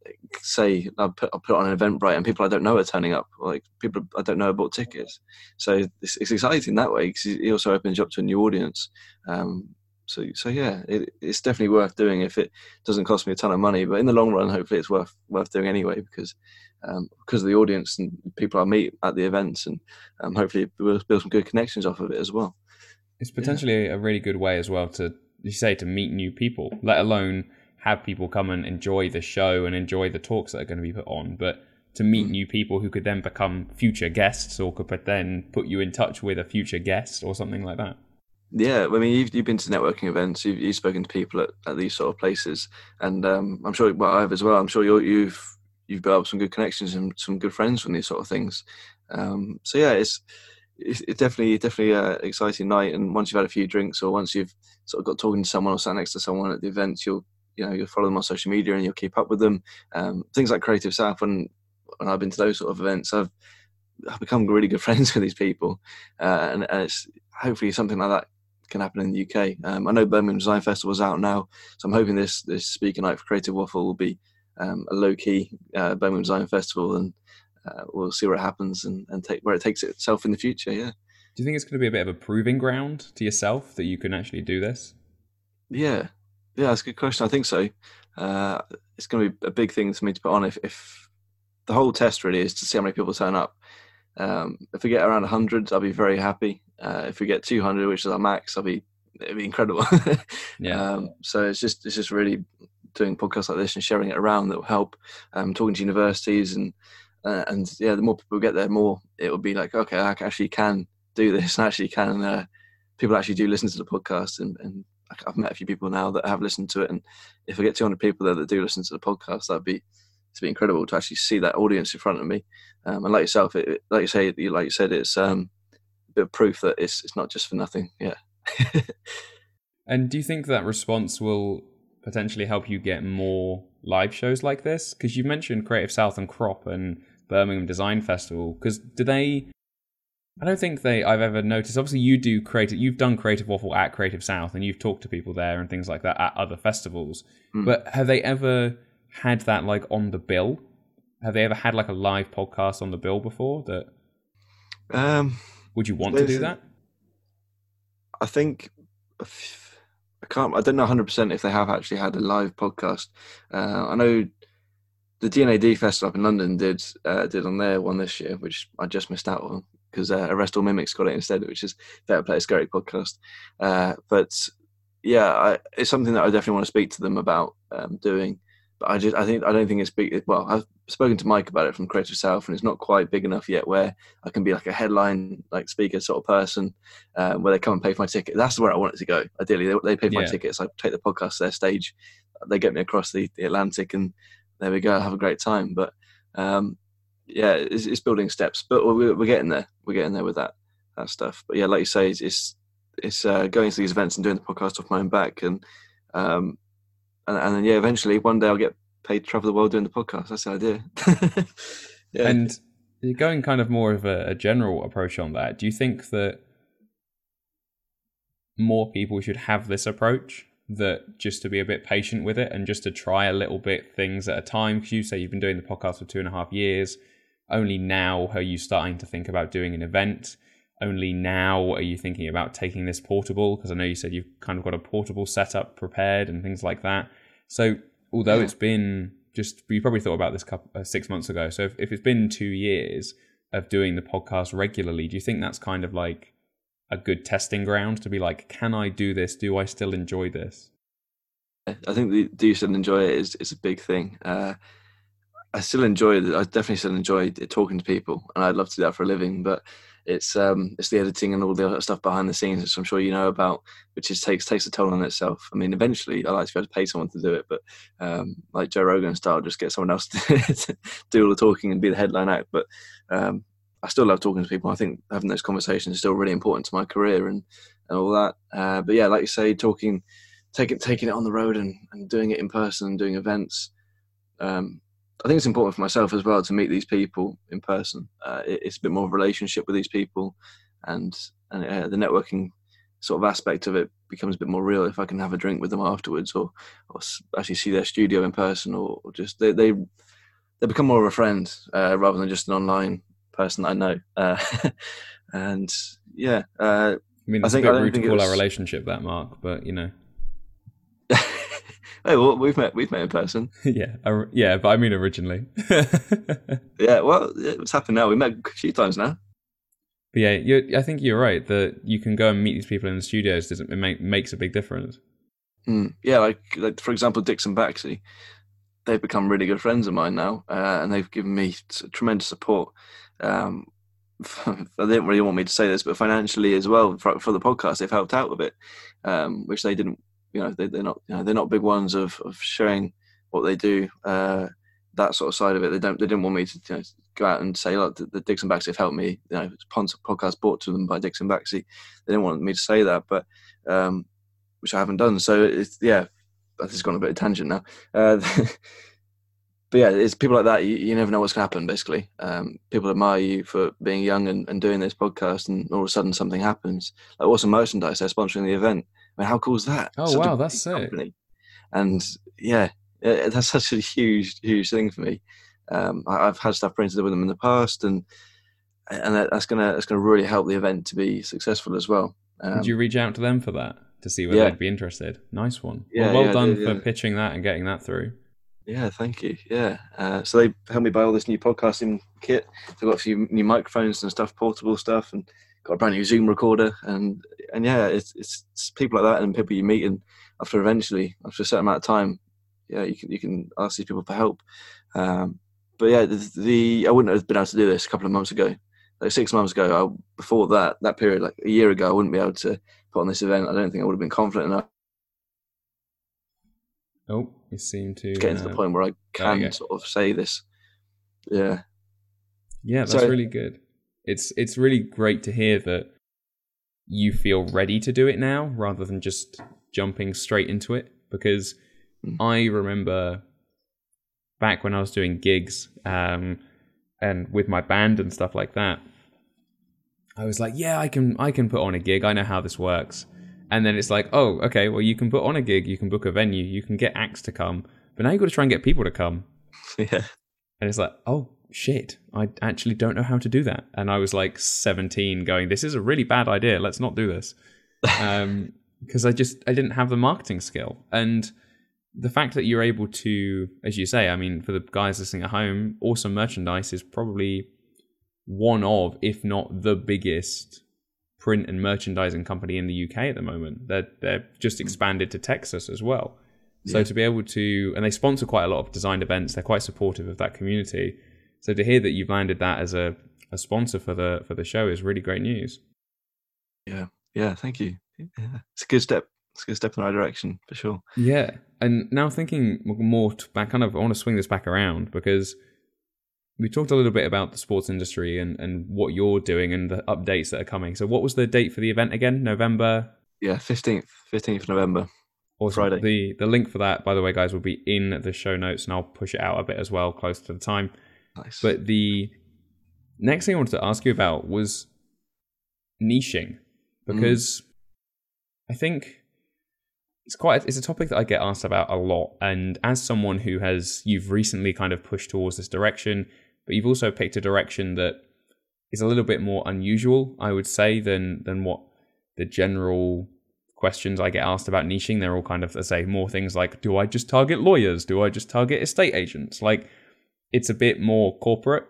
[SPEAKER 2] say I'll put, I'll put on an Eventbrite and people I don't know are turning up, like people I don't know bought tickets. So it's, it's exciting that way because it also opens you up to a new audience. Um, so so yeah, it, it's definitely worth doing if it doesn't cost me a ton of money. But in the long run, hopefully it's worth worth doing anyway because um, because of the audience and people I meet at the events, and um, hopefully we'll build some good connections off of it as well.
[SPEAKER 1] It's potentially yeah. a really good way as well to, you say, to meet new people, let alone have people come and enjoy the show and enjoy the talks that are going to be put on, but to meet mm. new people who could then become future guests or could then put you in touch with a future guest or something like that.
[SPEAKER 2] Yeah, I mean, you've, you've been to networking events, you've, you've spoken to people at, at these sort of places, and um, I'm sure, well, I have as well, I'm sure you're, you've you've built up some good connections and some good friends from these sort of things. Um, so yeah, it's it's, it's definitely definitely an exciting night, and once you've had a few drinks or once you've sort of got talking to someone or sat next to someone at the events, you'll you know, you'll follow them on social media and you'll keep up with them. Um, things like Creative South, when when I've been to those sort of events, I've, I've become really good friends with these people, uh, and, and it's hopefully something like that can happen in the U K. Um, I know Birmingham Design Festival is out now, so I'm hoping this this speaker night for Creative Waffle will be um, a low key uh, Birmingham Design Festival, and uh, we'll see where it happens and, and take where it takes itself in the future. Yeah.
[SPEAKER 1] Do you think it's going to be a bit of a proving ground to yourself that you can actually do this?
[SPEAKER 2] Yeah. Yeah, that's a good question. I think so. Uh, it's going to be a big thing for me to put on. If, if the whole test really is to see how many people turn up. Um, if we get around one hundred, I'll be very happy. Uh, if we get two hundred, which is our max, I'll be it'll be incredible.
[SPEAKER 1] yeah.
[SPEAKER 2] Um, so it's just it's just really doing podcasts like this and sharing it around that will help. Um, talking to universities and uh, and yeah, the more people get there, more it will be like, okay, I actually can do this. And actually can uh, people actually do listen to the podcast, and, and I've met a few people now that have listened to it, and if I get two hundred people there that do listen to the podcast, that'd be it'd be incredible to actually see that audience in front of me. Um, and like yourself, it, like you say, like you said, it's um, a bit of proof that it's it's not just for nothing. Yeah.
[SPEAKER 1] And do you think that response will potentially help you get more live shows like this? Because you mentioned Creative South and Crop and Birmingham Design Festival. Because do they? I don't think they. I've ever noticed. Obviously, you do creative. You've done Creative Waffle at Creative South, and you've talked to people there and things like that at other festivals. Mm. But have they ever had that like on the bill? Have they ever had like a live podcast on the bill before? That
[SPEAKER 2] um,
[SPEAKER 1] would you want to do that?
[SPEAKER 2] I think I can't. I don't know one hundred percent if they have actually had a live podcast. Uh, I know the D N A D Festival up in London did uh, did on their one this year, which I just missed out on because uh, Arrest All Mimics got it instead, which is Better Play a Scary podcast. Uh, but yeah, I, it's something that I definitely want to speak to them about um, doing. But I just, I think, I don't think it's big. Well, I've spoken to Mike about it from Creative South, and it's not quite big enough yet where I can be like a headline, like speaker sort of person, uh, where they come and pay for my ticket. That's where I want it to go. Ideally, they, they pay for yeah. my tickets. I take the podcast to their stage, they get me across the, the Atlantic, and there we go. Have a great time. But um, yeah, it's, it's building steps. But we're, we're getting there. We're getting there with that that stuff. But yeah, like you say, it's it's, it's uh, going to these events and doing the podcast off my own back, and um, And, and then, yeah, eventually one day I'll get paid to travel the world doing the podcast. That's the idea.
[SPEAKER 1] yeah. And you're going kind of more of a, a general approach on that. Do you think that more people should have this approach, that just to be a bit patient with it and just to try a little bit things at a time? Because you say you've been doing the podcast for two and a half years. Only now are you starting to think about doing an event? Only now are you thinking about taking this portable? Because I know you said you've kind of got a portable setup prepared and things like that. So although yeah. it's been just, you probably thought about this couple, uh, six months ago. So if, if it's been two years of doing the podcast regularly, do you think that's kind of like a good testing ground to be like, can I do this? Do I still enjoy this?
[SPEAKER 2] I think the do you still enjoy it is, is a big thing. Uh, I still enjoy it. I definitely still enjoy talking to people, and I'd love to do that for a living, but it's um it's the editing and all the other stuff behind the scenes, which I'm sure you know about, which just takes takes a toll on itself. I mean, eventually I like to be able to pay someone to do it, but um like Joe Rogan style, just get someone else to do all the talking and be the headline act. But um I still love talking to people. I think having those conversations is still really important to my career and, and all that. Uh, but yeah, like you say, talking, taking taking it on the road and, and doing it in person and doing events. Um, I think it's important for myself as well to meet these people in person. Uh, it, it's a bit more of a relationship with these people, and and uh, the networking sort of aspect of it becomes a bit more real if I can have a drink with them afterwards, or or actually see their studio in person, or, or just they they they become more of a friend uh, rather than just an online person that I know. Uh, and yeah, uh,
[SPEAKER 1] I mean,
[SPEAKER 2] I
[SPEAKER 1] it's
[SPEAKER 2] think
[SPEAKER 1] a
[SPEAKER 2] I
[SPEAKER 1] bit
[SPEAKER 2] don't
[SPEAKER 1] rude to
[SPEAKER 2] think it
[SPEAKER 1] call
[SPEAKER 2] was...
[SPEAKER 1] our relationship that, Mark, but you know.
[SPEAKER 2] Hey, well, we've met we've met in person.
[SPEAKER 1] yeah, uh, yeah, but I mean originally.
[SPEAKER 2] Yeah, well, it's happened now. We met a few times now.
[SPEAKER 1] But yeah, you're, I think you're right that you can go and meet these people in the studios. Doesn't it make, makes a big difference?
[SPEAKER 2] Mm, yeah, like, like for example, Dixon Baxi, they've become really good friends of mine now, uh, and they've given me tremendous support. Um, they didn't really want me to say this, but financially as well for, for the podcast, they've helped out with it, um, which they didn't. You know, they, they're not. You know, they're not big ones of, of sharing what they do. Uh, that sort of side of it, they don't. They didn't want me to, you know, go out and say, "Look, the, the Dixon Baxi have helped me." You know, it's podcast brought to them by Dixon Baxi. They didn't want me to say that, but um, which I haven't done. So it's yeah, I've just gone a bit of tangent now. Uh, but yeah, it's people like that. You, you never know what's going to happen. Basically, um, people admire you for being young and, and doing this podcast, and all of a sudden something happens. Like Awesome Merchandise, they're sponsoring the event. I mean, how cool is that?
[SPEAKER 1] Oh,
[SPEAKER 2] Such
[SPEAKER 1] wow,
[SPEAKER 2] a
[SPEAKER 1] that's
[SPEAKER 2] big
[SPEAKER 1] sick.
[SPEAKER 2] company. And yeah, it, that's such a huge, huge thing for me. Um, I, I've had stuff printed with them in the past, and and that's gonna that's gonna really help the event to be successful as well. Um,
[SPEAKER 1] Did you reach out to them for that to see whether
[SPEAKER 2] yeah.
[SPEAKER 1] they'd be interested? Nice one.
[SPEAKER 2] Yeah,
[SPEAKER 1] well, well
[SPEAKER 2] yeah,
[SPEAKER 1] done
[SPEAKER 2] did,
[SPEAKER 1] for
[SPEAKER 2] yeah.
[SPEAKER 1] pitching that and getting that through.
[SPEAKER 2] Yeah, thank you. Yeah, uh, so they helped me buy all this new podcasting kit. They've got a few new microphones and stuff, portable stuff, and got a brand new Zoom recorder. And and yeah, it's it's, it's people like that and people you meet, and after eventually, after a certain amount of time, yeah, you can you can ask these people for help. Um, but yeah, the, the I wouldn't have been able to do this a couple of months ago. Like six months ago, I, before that that period, like a year ago, I wouldn't be able to put on this event. I don't think I would have been confident enough.
[SPEAKER 1] Oh, you seem to
[SPEAKER 2] Getting
[SPEAKER 1] uh,
[SPEAKER 2] to the point where I can sort of say this. Yeah.
[SPEAKER 1] Yeah, that's
[SPEAKER 2] so,
[SPEAKER 1] really good. It's it's really great to hear that you feel ready to do it now rather than just jumping straight into it. Because mm. I remember back when I was doing gigs um, and with my band and stuff like that, I was like, yeah, I can I can put on a gig. I know how this works. And then it's like, oh, okay, well, you can put on a gig, you can book a venue, you can get acts to come, but now you've got to try and get people to come.
[SPEAKER 2] Yeah. And
[SPEAKER 1] it's like, oh, shit, I actually don't know how to do that. And I was like seventeen going, this is a really bad idea. Let's not do this. Um, because I just, I didn't have the marketing skill. And the fact that you're able to, as you say, I mean, for the guys listening at home, Awesome Merchandise is probably one of, if not the biggest print and merchandising company in the U K at the moment. They're they're just expanded to Texas as well. So yeah. to be able to, and they sponsor quite a lot of design events. They're quite supportive of that community. So to hear that you've landed that as a, a sponsor for the for the show is really great news.
[SPEAKER 2] Yeah, yeah, thank you. Yeah. It's a good step. It's a good step in the right direction for sure.
[SPEAKER 1] Yeah, and now thinking more back, kind of, I want to swing this back around because we talked a little bit about the sports industry and, and what you're doing and the updates that are coming. So what was the date for the event again? November?
[SPEAKER 2] Yeah, fifteenth. fifteenth of November.
[SPEAKER 1] Awesome.
[SPEAKER 2] Friday.
[SPEAKER 1] The the link for that, by the way, guys, will be in the show notes, and I'll push it out a bit as well, close to the time.
[SPEAKER 2] Nice.
[SPEAKER 1] But the next thing I wanted to ask you about was niching, because mm. I think it's quite it's a topic that I get asked about a lot. And as someone who has, you've recently kind of pushed towards this direction, but you've also picked a direction that is a little bit more unusual, I would say, than than what the general questions I get asked about niching. They're all kind of, I say, more things like, do I just target lawyers? Do I just target estate agents? Like, it's a bit more corporate.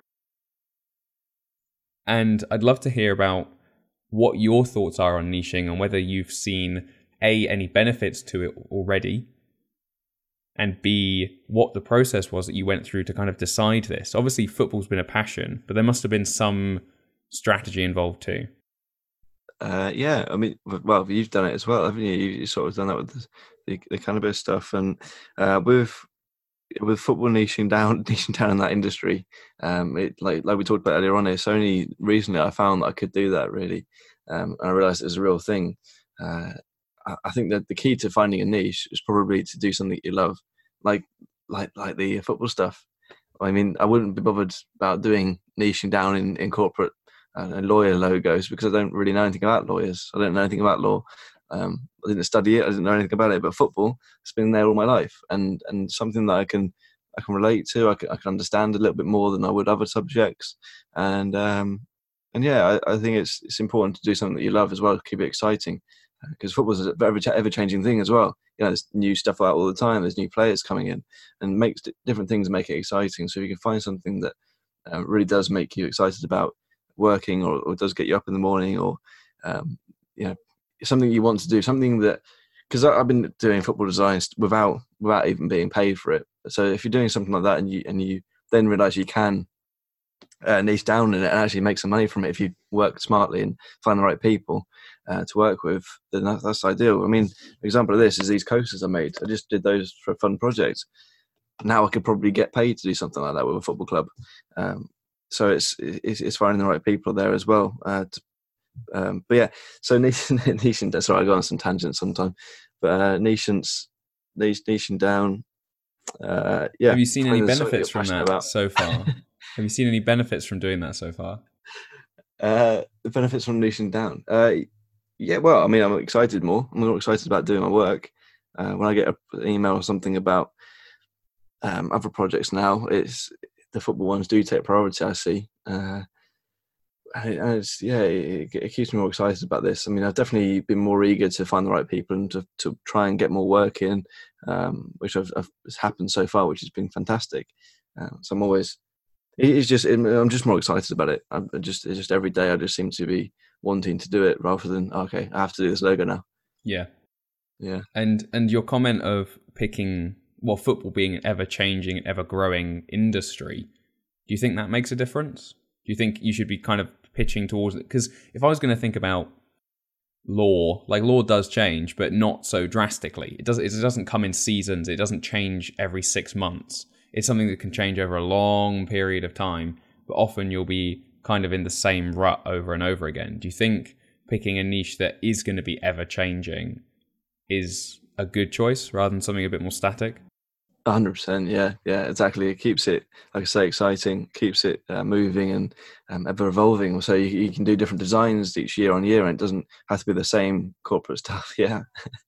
[SPEAKER 1] And I'd love to hear about what your thoughts are on niching and whether you've seen, A, any benefits to it already, and B, what the process was that you went through to kind of decide this. Obviously, football's been a passion, but there must have been some strategy involved too.
[SPEAKER 2] Uh, yeah, I mean, well, you've done it as well, haven't you? You've sort of done that with the, the, the cannabis stuff, and uh, with with football niching down, niching down in that industry. Um, it like like we talked about earlier on. It's only recently I found that I could do that really, um, and I realised it was a real thing. Uh, I, I think that the key to finding a niche is probably to do something you love, like like like the football stuff. I mean, I wouldn't be bothered about doing niching down in, in corporate and lawyer logos because I don't really know anything about lawyers. I don't know anything about law. Um, I didn't study it. I didn't know anything about it, but football, it's been there all my life, and and something that I can I can relate to. I can, I can understand a little bit more than I would other subjects, and um, and yeah, I, I think it's it's important to do something that you love as well to keep it exciting, because football is a very ever changing thing as well. You know, there's new stuff out all the time. There's new players coming in, and makes different things make it exciting. So if you can find something that uh, really does make you excited about working, or, or does get you up in the morning, or um, you know, something you want to do, something that, because I've been doing football design without without even being paid for it. So if you're doing something like that, and you and you then realise you can uh, niche down in it and actually make some money from it if you work smartly and find the right people uh, to work with, then that, that's ideal. I mean, an example of this is these coasters I made. I just did those for a fun project. Now I could probably get paid to do something like that with a football club. Um, so it's, it's it's finding the right people there as well. Uh, to, um, but yeah, so niche, niche and sorry, I go on some tangents sometimes. But uh, niche and niche, niche and down. Uh, yeah.
[SPEAKER 1] Have you seen any benefits from that
[SPEAKER 2] about.
[SPEAKER 1] so far? Have you seen any benefits from doing that so far?
[SPEAKER 2] Uh, the benefits from niching down. Uh, yeah, well, I mean, I'm excited more. I'm more excited about doing my work. Uh, when I get an email or something about um, other projects now, it's the football ones do take priority, I see. Uh, and it's, yeah, it, it keeps me more excited about this. I mean, I've definitely been more eager to find the right people and to, to try and get more work in, um, which I've, I've, has happened so far, which has been fantastic. Uh, so I'm always, it's just, I'm just more excited about it. I'm just, it's just every day I just seem to be wanting to do it rather than, okay, I have to do this logo now.
[SPEAKER 1] Yeah.
[SPEAKER 2] Yeah.
[SPEAKER 1] And, and your comment of picking, well, football being an ever changing, ever growing industry, do you think that makes a difference? Do you think you should be kind of pitching towards it? Because if I was going to think about law, like law does change, but not so drastically. It doesn't, it doesn't come in seasons. It doesn't change every six months. It's something that can change over a long period of time, but often you'll be kind of in the same rut over and over again. Do you think picking a niche that is going to be ever changing is a good choice rather than something a bit more static?
[SPEAKER 2] one hundred percent, yeah, yeah, exactly. It keeps it, like I say, exciting, keeps it uh, moving and um, ever evolving. So you, you can do different designs each year on year, and it doesn't have to be the same corporate stuff. Yeah.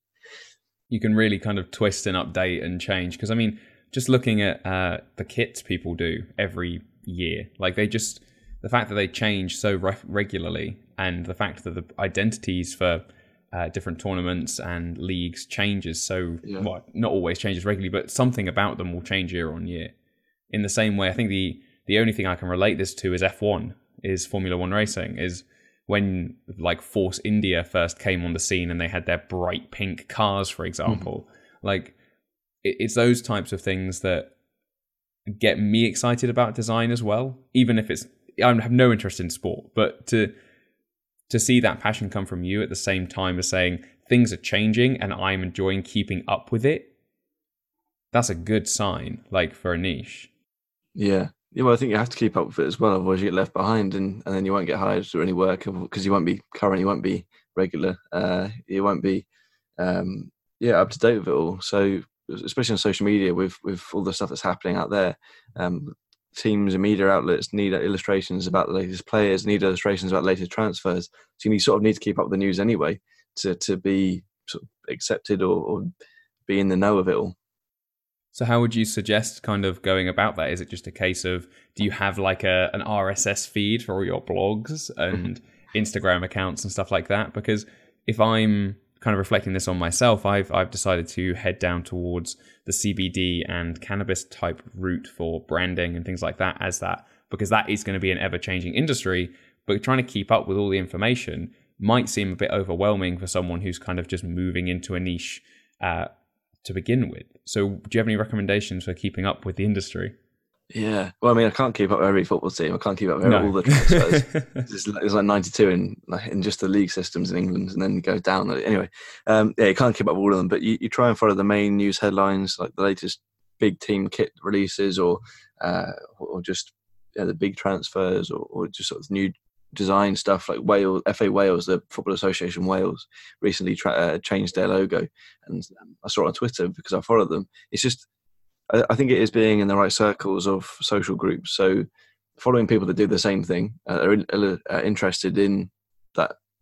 [SPEAKER 1] You can really kind of twist and update and change. Because, I mean, just looking at uh, the kits people do every year, like they just, the fact that they change so re- regularly, and the fact that the identities for Uh, different tournaments and leagues changes so yeah. well, not always changes regularly, but something about them will change year on year. In the same way, I think the the only thing I can relate this to is F one, is Formula One racing, is when like Force India first came on the scene and they had their bright pink cars, for example. Mm-hmm. Like it, it's those types of things that get me excited about design as well, even if it's, I have no interest in sport, but to to see that passion come from you at the same time as saying things are changing and I'm enjoying keeping up with it, that's a good sign, like for a niche.
[SPEAKER 2] Yeah. Yeah, well, I think you have to keep up with it as well, otherwise you get left behind, and, and then you won't get hired to do any work because you won't be current, you won't be regular, uh, you won't be um, yeah, up to date with it all. So especially on social media with, with all the stuff that's happening out there, um, teams and media outlets need illustrations about the latest players, need illustrations about latest transfers. So you sort of need to keep up with the news anyway to, to be sort of accepted or, or be in the know of it all.
[SPEAKER 1] So how would you suggest kind of going about that? Is it just a case of, do you have like a an R S S feed for all your blogs and Instagram accounts and stuff like that? Because if I'm kind of reflecting this on myself, I've I've decided to head down towards the C B D and cannabis type route for branding and things like that as that, because that is going to be an ever-changing industry, but trying to keep up with all the information might seem a bit overwhelming for someone who's kind of just moving into a niche uh, to begin with. So do you have any recommendations for keeping up with the industry?
[SPEAKER 2] Yeah, well, I mean, I can't keep up with every football team. I can't keep up with no. all the transfers. There's like, like ninety-two in like, in just the league systems in England, and then go down. Anyway, um, yeah, you can't keep up with all of them, but you, you try and follow the main news headlines, like the latest big team kit releases, or uh, or just yeah, the big transfers, or, or just sort of new design stuff. Like Wales, F A Wales, the Football Association Wales, recently tra- uh, changed their logo, and I saw it on Twitter because I follow them. It's just, I think it is being in the right circles of social groups. So following people that do the same thing, uh, are, in, are interested in that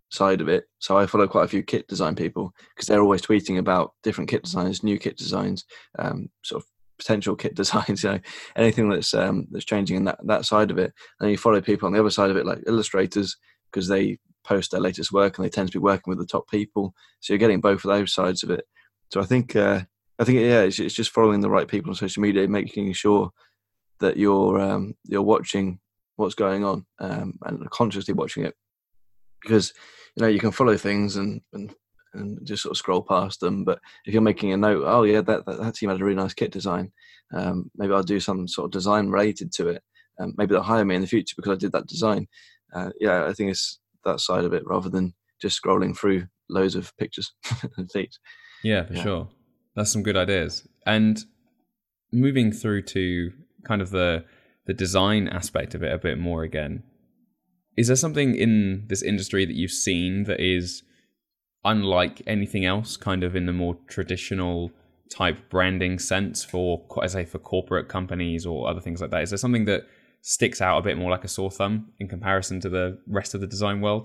[SPEAKER 2] side of it. So I follow quite a few kit design people because they're always tweeting about different kit designs, new kit designs, um, sort of potential kit designs, you know, anything that's um, that's changing in that, that side of it. And you follow people on the other side of it, like illustrators, because they post their latest work and they tend to be working with the top people. So you're getting both of those sides of it. So I think, uh, I think, yeah, it's, it's just following the right people on social media, making sure that you're um, you're watching what's going on um, and consciously watching it, because you know you can follow things and, and and just sort of scroll past them, but if you're making a note, oh yeah, that that, that team had a really nice kit design, um, maybe I'll do some sort of design related to it, um, maybe they'll hire me in the future because I did that design. Uh, yeah, I think it's that side of it rather than just scrolling through loads of pictures and feeds.
[SPEAKER 1] Yeah, for yeah. sure. That's some good ideas. And moving through to kind of the the design aspect of it a bit more again, is there something in this industry that you've seen that is unlike anything else, kind of in the more traditional type branding sense for, I say, for corporate companies or other things like that? Is there something that sticks out a bit more like a sore thumb in comparison to the rest of the design world?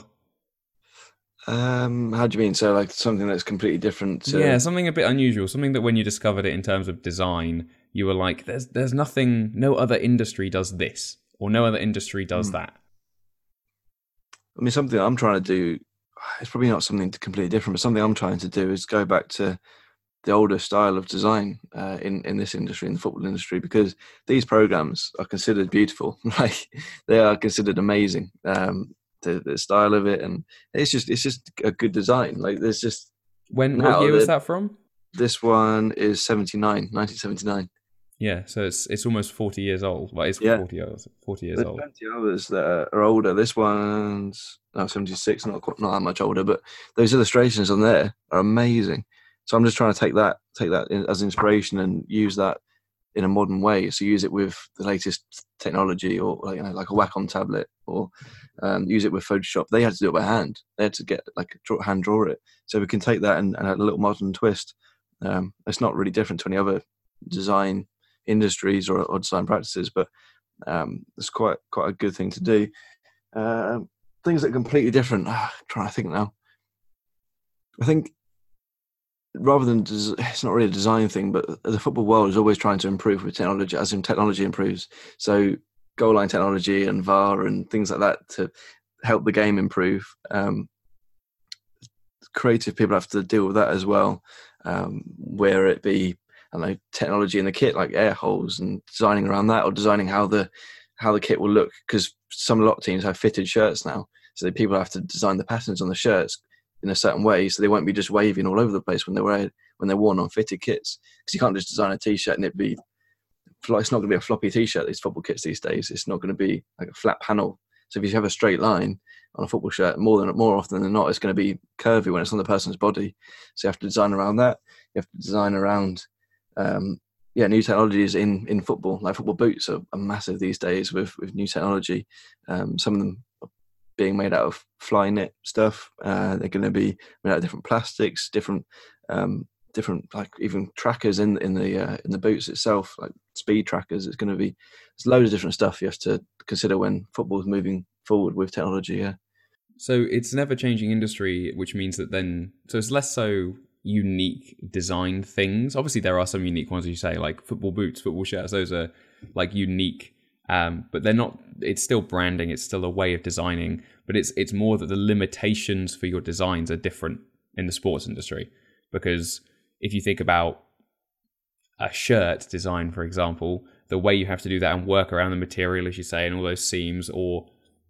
[SPEAKER 2] Um, how do you mean? So like something that's completely different to...
[SPEAKER 1] Yeah, something a bit unusual, something that when you discovered it in terms of design, you were like, there's there's nothing, no other industry does this, or no other industry does mm. that.
[SPEAKER 2] I mean, something I'm trying to do, it's probably not something completely different, but something I'm trying to do is go back to the older style of design uh, in, in this industry, in the football industry, because these programs are considered beautiful. Like they are considered amazing. Um, the, the style of it, and it's just it's just a good design. Like there's just
[SPEAKER 1] when what year was that from?
[SPEAKER 2] This one is seventy-nine, nineteen seventy-nine.
[SPEAKER 1] Yeah, so it's it's almost forty years old. Well, it's yeah. forty years, forty years
[SPEAKER 2] There's
[SPEAKER 1] old.
[SPEAKER 2] Plenty of others that are older. This one's no, seventy-six, not quite, not that much older, but those illustrations on there are amazing. So I'm just trying to take that take that as inspiration and use that in a modern way. So use it with the latest technology, or like, you know, like a Wacom tablet, or um, use it with Photoshop. They had to do it by hand. They had to get like draw, hand draw it. So we can take that and, and add a little modern twist. Um, it's not really different to any other design industries or, or design practices, but um, it's quite quite a good thing to do. Uh, things that are completely different. Ah, I'm trying to think now. I think rather than des- it's not really a design thing, but the football world is always trying to improve with technology, as in technology improves. So goal line technology and V A R and things like that to help the game improve. Um, creative people have to deal with that as well, um, where it be, I don't know, technology in the kit like air holes and designing around that, or designing how the how the kit will look, because some a lot of teams have fitted shirts now, so that people have to design the patterns on the shirts in a certain way, so they won't be just waving all over the place when they're wearing, when they're worn on fitted kits. Because you can't just design a t-shirt and it be, it's not going to be a floppy t-shirt. These football kits these days, it's not going to be like a flat panel. So if you have a straight line on a football shirt, more than more often than not, it's going to be curvy when it's on the person's body. So you have to design around that. You have to design around, um, yeah, new technologies in in football. Like football boots are, are massive these days with with new technology. Um, some of them being made out of fly knit stuff. Uh, they're going to be made out of different plastics, different, um, different like even trackers in in the uh, in the boots itself, like speed trackers. It's going to be there's loads of different stuff you have to consider when football is moving forward with technology. Yeah.
[SPEAKER 1] So it's an ever changing industry, which means that then so it's less so unique design things. Obviously, there are some unique ones, as you say, like football boots, football shirts. Those are like unique. Um, but they're not, it's still branding, it's still a way of designing, but it's it's more that the limitations for your designs are different in the sports industry. Because if you think about a shirt design, for example, the way you have to do that and work around the material, as you say, and all those seams, or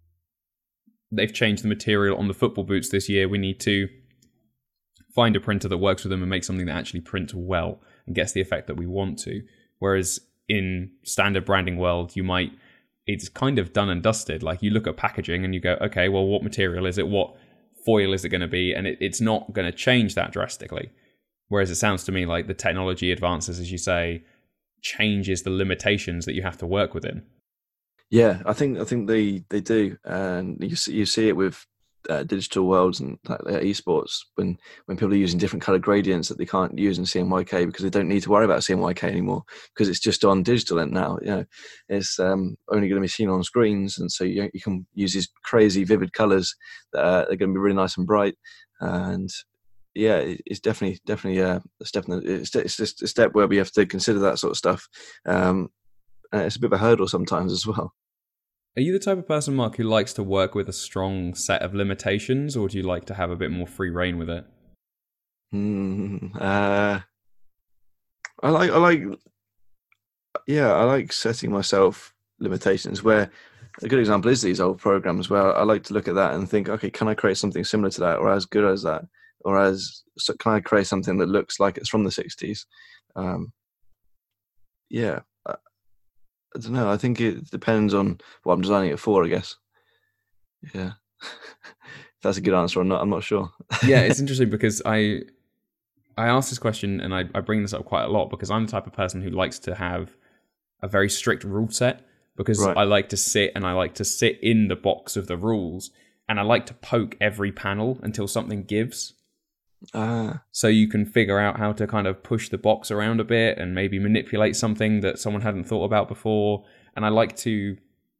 [SPEAKER 1] they've changed the material on the football boots this year, we need to find a printer that works with them and make something that actually prints well and gets the effect that we want to. Whereas in standard branding world, you might, it's kind of done and dusted. Like you look at packaging and you go, okay, well, what material is it? What foil is it going to be? And it, it's not going to change that drastically. Whereas it sounds to me like the technology advances, as you say, changes the limitations that you have to work within.
[SPEAKER 2] Yeah, I think I think they, they do, and you see, you see it with uh, digital worlds and like uh, esports, when when people are using different color gradients that they can't use in C M Y K because they don't need to worry about C M Y K anymore because it's just on digital and now, you know, it's um, only going to be seen on screens, and so you, you can use these crazy vivid colors that uh, are going to be really nice and bright. And yeah, it's definitely definitely uh, a step. In the, it's, it's just a step where we have to consider that sort of stuff. Um, and it's a bit of a hurdle sometimes as well.
[SPEAKER 1] Are you the type of person, Mark, who likes to work with a strong set of limitations, or do you like to have a bit more free reign with it?
[SPEAKER 2] Mm, uh, I like, I like, yeah, I like setting myself limitations. Where a good example is these old programs, where I like to look at that and think, okay, can I create something similar to that, or as good as that, or as so can I create something that looks like it's from the sixties? Um, yeah. I don't know. I think it depends on what I'm designing it for, I guess. Yeah. If that's a good answer or not, I'm not sure.
[SPEAKER 1] Yeah, it's interesting because I I ask this question and I, I bring this up quite a lot because I'm the type of person who likes to have a very strict rule set because right. I like to sit and I like to sit in the box of the rules and I like to poke every panel until something gives.
[SPEAKER 2] Ah.
[SPEAKER 1] So you can figure out how to kind of push the box around a bit and maybe manipulate something that someone hadn't thought about before. And I like to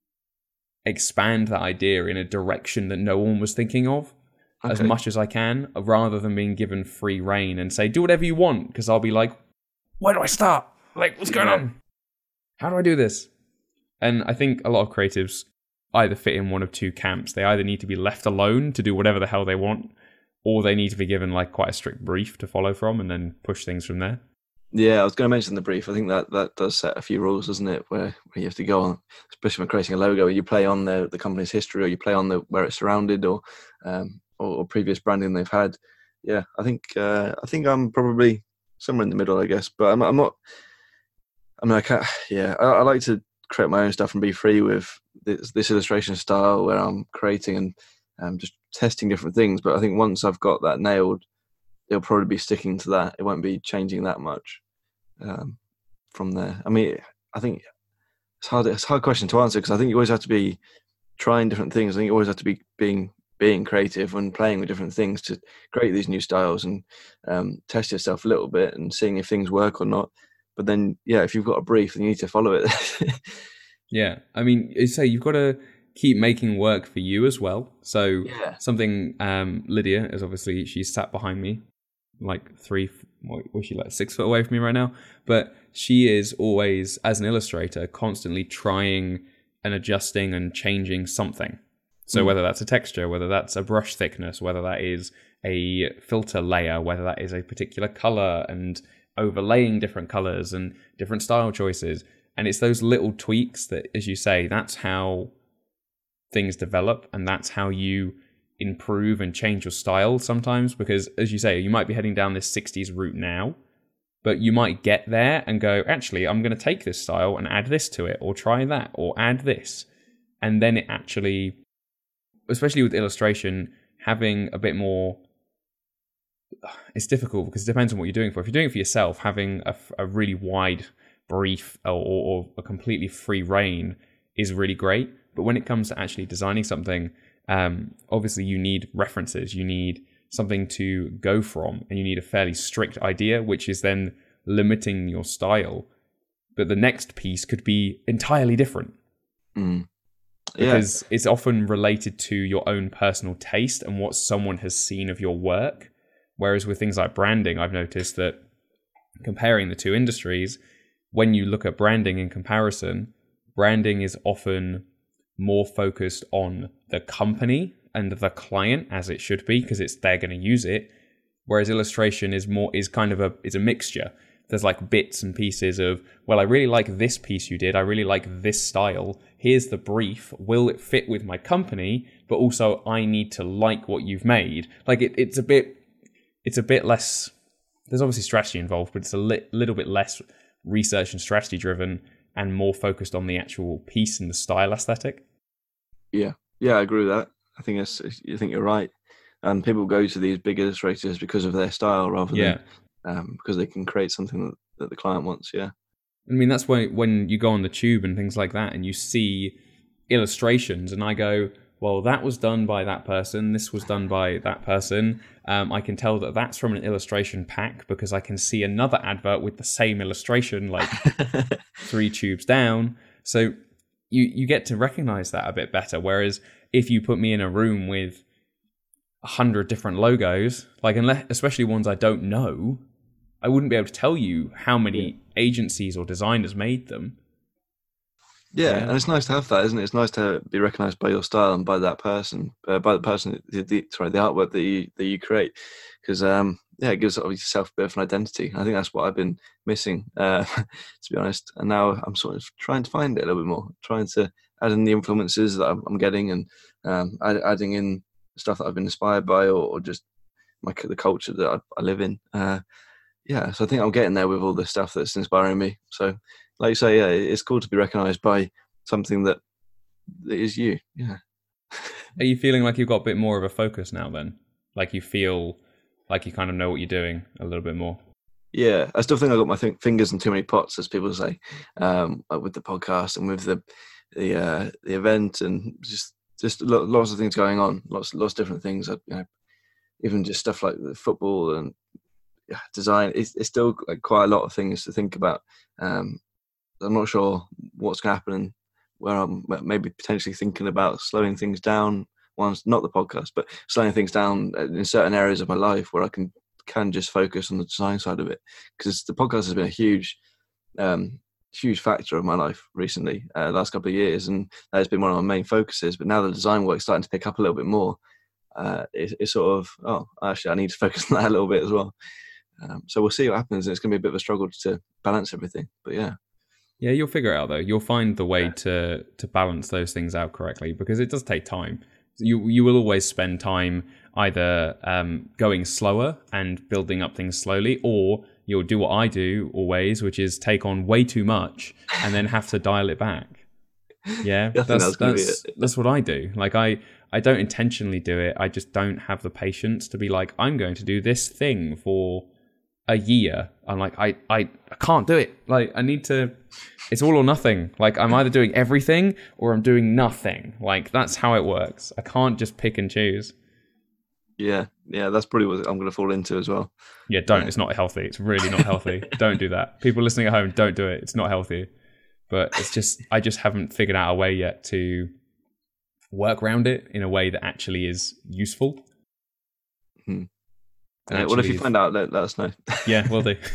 [SPEAKER 1] expand that idea in a direction that no one was thinking of okay. as much as I can, rather than being given free reign and say, do whatever you want. Because I'll be like, where do I start? Like, what's going yeah. on? How do I do this? And I think a lot of creatives either fit in one of two camps. They either need to be left alone to do whatever the hell they want, or they need to be given like quite a strict brief to follow from and then push things from there.
[SPEAKER 2] Yeah, I was going to mention the brief. I think that that does set a few rules, doesn't it? Where, where you have to go on, especially when creating a logo, where you play on the, the company's history, or you play on the where it's surrounded, or um, or, or previous branding they've had. Yeah, I think uh, I think I'm probably somewhere in the middle, I guess. But I'm, I'm not. I mean, I can't. Yeah, I, I like to create my own stuff and be free with this, this illustration style where I'm creating and um, just testing different things. But I think once I've got that nailed, it'll probably be sticking to that. It won't be changing that much um, from there. I mean, I think it's hard. It's a hard question to answer because I think you always have to be trying different things. I think you always have to be being being creative and playing with different things to create these new styles and um, test yourself a little bit and seeing if things work or not. But then, yeah, if you've got a brief, then you need to follow it.
[SPEAKER 1] Yeah, I mean, you say you've got to keep making work for you as well. So
[SPEAKER 2] yeah.
[SPEAKER 1] something um, Lydia is obviously, she's sat behind me, like three, what was she, like six foot away from me right now? But she is always, as an illustrator, constantly trying and adjusting and changing something. So mm. whether that's a texture, whether that's a brush thickness, whether that is a filter layer, whether that is a particular color and overlaying different colors and different style choices. And it's those little tweaks that, as you say, that's how things develop and that's how you improve and change your style sometimes. Because, as you say, you might be heading down this sixties route now, but you might get there and go, actually, I'm going to take this style and add this to it, or try that, or add this. And then it actually, especially with illustration, having a bit more, it's difficult because it depends on what you're doing for. If you're doing it for yourself, having a, a really wide brief or, or a completely free reign is really great. But when it comes to actually designing something, um, obviously you need references, you need something to go from, and you need a fairly strict idea, which is then limiting your style. But the next piece could be entirely different.
[SPEAKER 2] Mm.
[SPEAKER 1] Because
[SPEAKER 2] yeah.
[SPEAKER 1] it's often related to your own personal taste and what someone has seen of your work. Whereas with things like branding, I've noticed that comparing the two industries, when you look at branding in comparison, branding is often more focused on the company and the client, as it should be, because it's they're going to use it. Whereas illustration is more is kind of a is a mixture. There's like bits and pieces of, well, I really like this piece you did. I really like this style. Here's the brief. Will it fit with my company? But also, I need to like what you've made. Like it, it's a bit, it's a bit less. There's obviously strategy involved, but it's a li- little bit less research and strategy driven, and more focused on the actual piece and the style aesthetic.
[SPEAKER 2] Yeah, yeah, I agree with that. I think it's, I think you're right. And people go to these big illustrators because of their style rather
[SPEAKER 1] yeah.
[SPEAKER 2] than um, because they can create something that, that the client wants. Yeah.
[SPEAKER 1] I mean, that's why when you go on the tube and things like that and you see illustrations and I go, well, that was done by that person, this was done by that person. Um, I can tell that that's from an illustration pack because I can see another advert with the same illustration like three tubes down. So you, you get to recognize that a bit better. Whereas if you put me in a room with a hundred different logos, like unless, especially ones I don't know, I wouldn't be able to tell you how many agencies or designers made them.
[SPEAKER 2] Yeah,
[SPEAKER 1] Yeah.
[SPEAKER 2] and it's nice to have that, isn't it? It's nice to be recognised by your style and by that person, uh, by the person, the, the, sorry, the artwork that you that you create, because um, yeah, it gives yourself a bit of an identity. I think that's what I've been missing, uh, to be honest. And now I'm sort of trying to find it a little bit more, trying to add in the influences that I'm, I'm getting, and um, add, adding in stuff that I've been inspired by, or, or just my the culture that I, I live in. Uh, yeah, so I think I'm getting there with all the stuff that's inspiring me. So, like you say, yeah, it's cool to be recognised by something that, that is you. Yeah.
[SPEAKER 1] Are you feeling like you've got a bit more of a focus now then? Like you feel like you kind of know what you're doing a little bit more?
[SPEAKER 2] Yeah, I still think I got my th- fingers in too many pots, as people say, um, with the podcast and with the the uh, the event, and just just lots of things going on, lots lots of different things. You know, even just stuff like the football and yeah, design. It's, it's still like quite a lot of things to think about. Um, I'm not sure what's going to happen, and where I'm maybe potentially thinking about slowing things down. Once, not the podcast, but slowing things down in certain areas of my life where I can can just focus on the design side of it. Because the podcast has been a huge, um, huge factor of my life recently, uh, the last couple of years, and that has been one of my main focuses. But now the design work's starting to pick up a little bit more. Uh, it, it's sort of, oh, actually, I need to focus on that a little bit as well. Um, so we'll see what happens. It's going to be a bit of a struggle to balance everything, but yeah.
[SPEAKER 1] Yeah, you'll figure it out though. You'll find the way
[SPEAKER 2] yeah.
[SPEAKER 1] to to balance those things out correctly, because it does take time. You you will always spend time either um, going slower and building up things slowly, or you'll do what I do always, which is take on way too much and then have to dial it back. Yeah,
[SPEAKER 2] yeah
[SPEAKER 1] that's
[SPEAKER 2] that's
[SPEAKER 1] that's, that's what I do. Like I, I don't intentionally do it. I just don't have the patience to be like, I'm going to do this thing for a year. I'm like, I, I, I can't do it. Like I need to, it's all or nothing. Like I'm either doing everything or I'm doing nothing. Like that's how it works. I can't just pick and choose.
[SPEAKER 2] Yeah, yeah, that's probably what I'm going to fall into as well.
[SPEAKER 1] Yeah, don't. Yeah. It's not healthy. It's really not healthy. Don't do that. People listening at home, don't do it. It's not healthy. But it's just, I just haven't figured out a way yet to work around it in a way that actually is useful.
[SPEAKER 2] Hmm. Uh, well, if you find out, let, let us know.
[SPEAKER 1] Yeah, will do.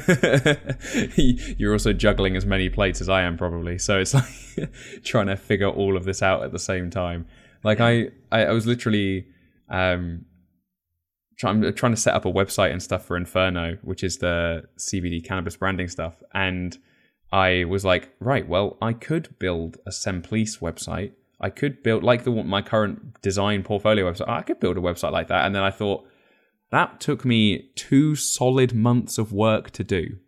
[SPEAKER 1] You're also juggling as many plates as I am, probably. So it's like trying to figure all of this out at the same time. Like yeah. I, I, I was literally um, trying, trying to set up a website and stuff for Inferno, which is the C B D cannabis branding stuff. And I was like, right, well, I could build a Semplice website. I could build, like the my current design portfolio website, I could build a website like that. And then I thought, that took me two solid months of work to do.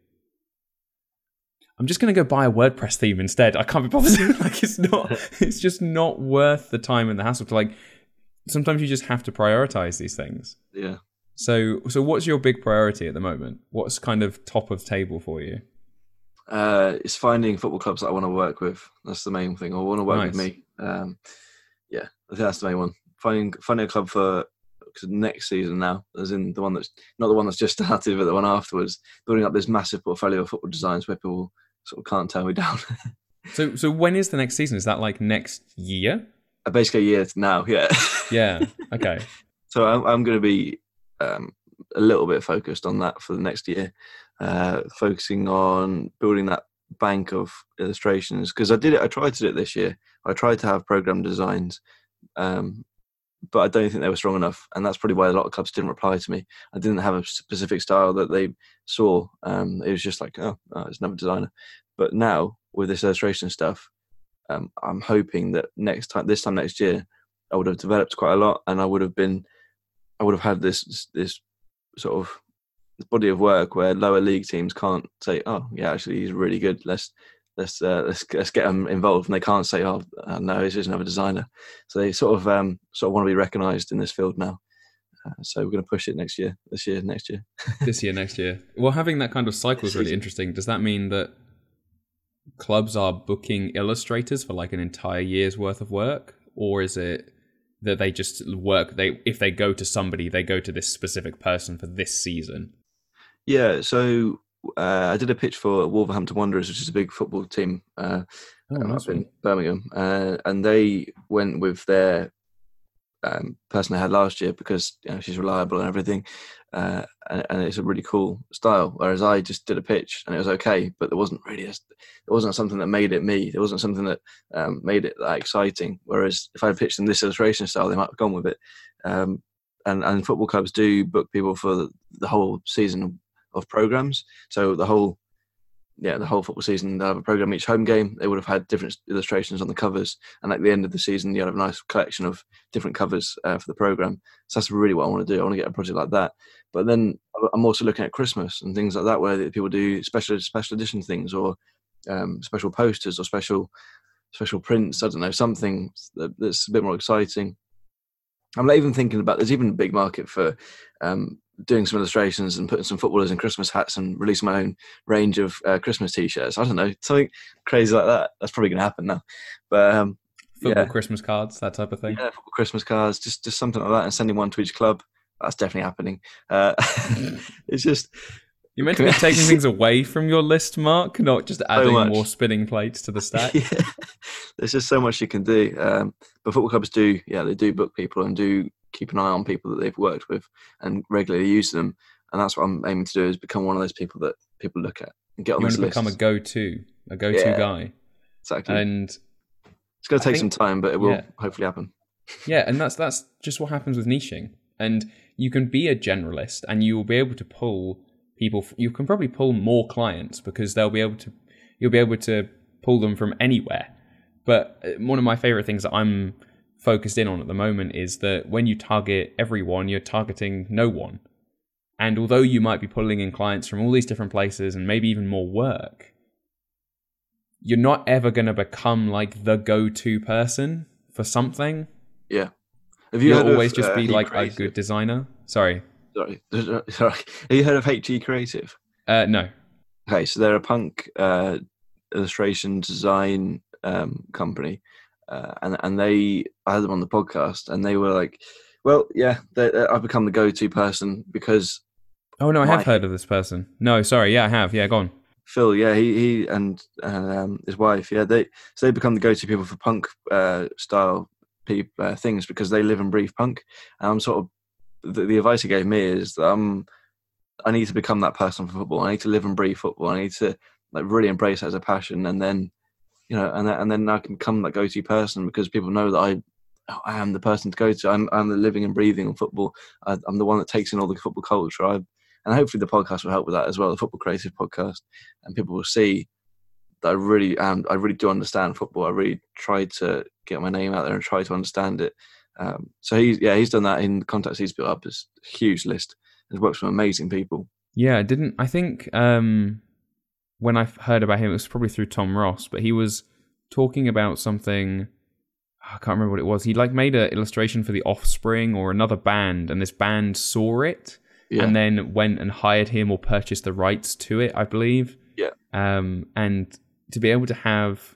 [SPEAKER 1] I'm just going to go buy a WordPress theme instead. I can't be bothered. Like it's not, it's just not worth the time and the hassle to like, sometimes you just have to prioritize these things.
[SPEAKER 2] Yeah.
[SPEAKER 1] So, so what's your big priority at the moment? What's kind of top of table for you?
[SPEAKER 2] Uh, it's finding football clubs that I want to work with. That's the main thing. I want to work
[SPEAKER 1] Nice.
[SPEAKER 2] with me. Um, yeah, I think that's the main one. Finding, finding a club for, next season now, as in the one that's not the one that's just started, but the one afterwards, building up this massive portfolio of football designs where people sort of can't tear me down.
[SPEAKER 1] so, so when is the next season? Is that like next year?
[SPEAKER 2] Uh, basically, a year now. Yeah.
[SPEAKER 1] Yeah. Okay.
[SPEAKER 2] So I'm, I'm going to be um, a little bit focused on that for the next year, uh, focusing on building that bank of illustrations, because I did it. I tried to do it this year. I tried to have program designs. Um, but I don't think they were strong enough, and that's probably why a lot of clubs didn't reply to me. I didn't have a specific style that they saw. Um, it was just like, oh, oh, it's another designer. But now with this illustration stuff, um, I'm hoping that next time, this time next year, I would have developed quite a lot, and I would have been, I would have had this this sort of body of work where lower league teams can't say, oh, yeah, actually he's really good. Let's Let's, uh, let's let's get them involved, and they can't say, "Oh, uh, no, he's just another designer." So they sort of um, sort of want to be recognised in this field now. Uh, so we're going to push it next year, this year, next year,
[SPEAKER 1] this year, next year. Well, having that kind of cycle is really interesting. Does that mean that clubs are booking illustrators for like an entire year's worth of work, or is it that they just work. They if they go to somebody, they go to this specific person for this season.
[SPEAKER 2] Yeah, so uh, I did a pitch for Wolverhampton Wanderers, which is a big football team uh,
[SPEAKER 1] Oh, nice
[SPEAKER 2] up in
[SPEAKER 1] one.
[SPEAKER 2] Birmingham, uh, and they went with their um, person they had last year because you know, she's reliable and everything, uh, and, and it's a really cool style. Whereas I just did a pitch and it was okay, but there wasn't really a, there wasn't something that made it me. There wasn't something that um, made it that exciting. Whereas if I pitched them this illustration style, they might have gone with it. Um, and and football clubs do book people for the, the whole season of programs. So the whole, yeah, the whole football season, they have a program each home game. They would have had different illustrations on the covers, and at the end of the season, you have a nice collection of different covers uh, for the program. So that's really what I want to do. I want to get a project like that. But then I'm also looking at Christmas and things like that, where people do special special edition things, or um, special posters, or special special prints. I don't know, something that, that's a bit more exciting. I'm not even thinking about. There's even a big market for um, doing some illustrations and putting some footballers in Christmas hats and releasing my own range of uh, Christmas T-shirts. I don't know, something crazy like that. That's probably going to happen now. But um,
[SPEAKER 1] Football
[SPEAKER 2] yeah.
[SPEAKER 1] Christmas cards, that type of thing.
[SPEAKER 2] Yeah, football Christmas cards, just just something like that, and sending one to each club. That's definitely happening. Uh, it's just
[SPEAKER 1] you're meant to be taking things away from your list, Mark, not just adding
[SPEAKER 2] so
[SPEAKER 1] more spinning plates to the stack.
[SPEAKER 2] Yeah. There's just so much you can do. Um, but football clubs do, yeah, they do book people and do keep an eye on people that they've worked with and regularly use them. And that's what I'm aiming to do, is become one of those people that people look at and get on
[SPEAKER 1] you
[SPEAKER 2] this
[SPEAKER 1] want to
[SPEAKER 2] list.
[SPEAKER 1] become a go-to, a go-to
[SPEAKER 2] yeah,
[SPEAKER 1] guy.
[SPEAKER 2] Exactly.
[SPEAKER 1] And
[SPEAKER 2] it's going to take
[SPEAKER 1] think,
[SPEAKER 2] some time, but it will
[SPEAKER 1] yeah.
[SPEAKER 2] hopefully happen.
[SPEAKER 1] Yeah, and that's that's just what happens with niching. And you can be a generalist, and you will be able to pull people. You can probably pull more clients because they'll be able to. You'll be able to pull them from anywhere. But one of my favorite things that I'm focused in on at the moment is that when you target everyone, you're targeting no one. And although you might be pulling in clients from all these different places and maybe even more work, you're not ever going to become like the go-to person for something.
[SPEAKER 2] Yeah. Have you
[SPEAKER 1] You'll
[SPEAKER 2] heard
[SPEAKER 1] always
[SPEAKER 2] of,
[SPEAKER 1] just
[SPEAKER 2] uh,
[SPEAKER 1] be
[SPEAKER 2] Heat
[SPEAKER 1] like
[SPEAKER 2] Creative?
[SPEAKER 1] a good designer. Sorry.
[SPEAKER 2] Sorry. Sorry. Have you heard of H E Creative?
[SPEAKER 1] Uh, no.
[SPEAKER 2] Okay, so they're a punk uh, illustration design um, company, uh, and and they I had them on the podcast, and they were like, "Well, yeah, they, they, I've become the go-to person because."
[SPEAKER 1] Oh no, I
[SPEAKER 2] my,
[SPEAKER 1] have heard of this person. No, sorry, yeah, I have. Yeah, go on.
[SPEAKER 2] Phil, yeah, he he and um, his wife, yeah, they so they become the go-to people for punk uh, style pe- uh, things because they live and breathe punk. And I'm sort of the, the advice he gave me is that I'm. I need to become that person for football. I need to live and breathe football. I need to like really embrace it as a passion, and then, you know, and then, and then I can become that go-to person because people know that I, I am the person to go to. I'm, I'm the living and breathing of football. I, I'm the one that takes in all the football culture. I, and hopefully the podcast will help with that as well, the Football Creative podcast, and people will see that I really am. I really do understand football. I really tried to get my name out there and try to understand it. Um, so he's yeah, he's done that in contacts he's built up. It's a huge list. It works with amazing people.
[SPEAKER 1] Yeah, I didn't. I think um, when I heard about him, it was probably through Tom Ross, but he was talking about something. I can't remember what it was. He like made an illustration for the Offspring or another band, and this band saw it yeah. and then went and hired him or purchased the rights to it, I believe.
[SPEAKER 2] Yeah.
[SPEAKER 1] Um, and to be able to have,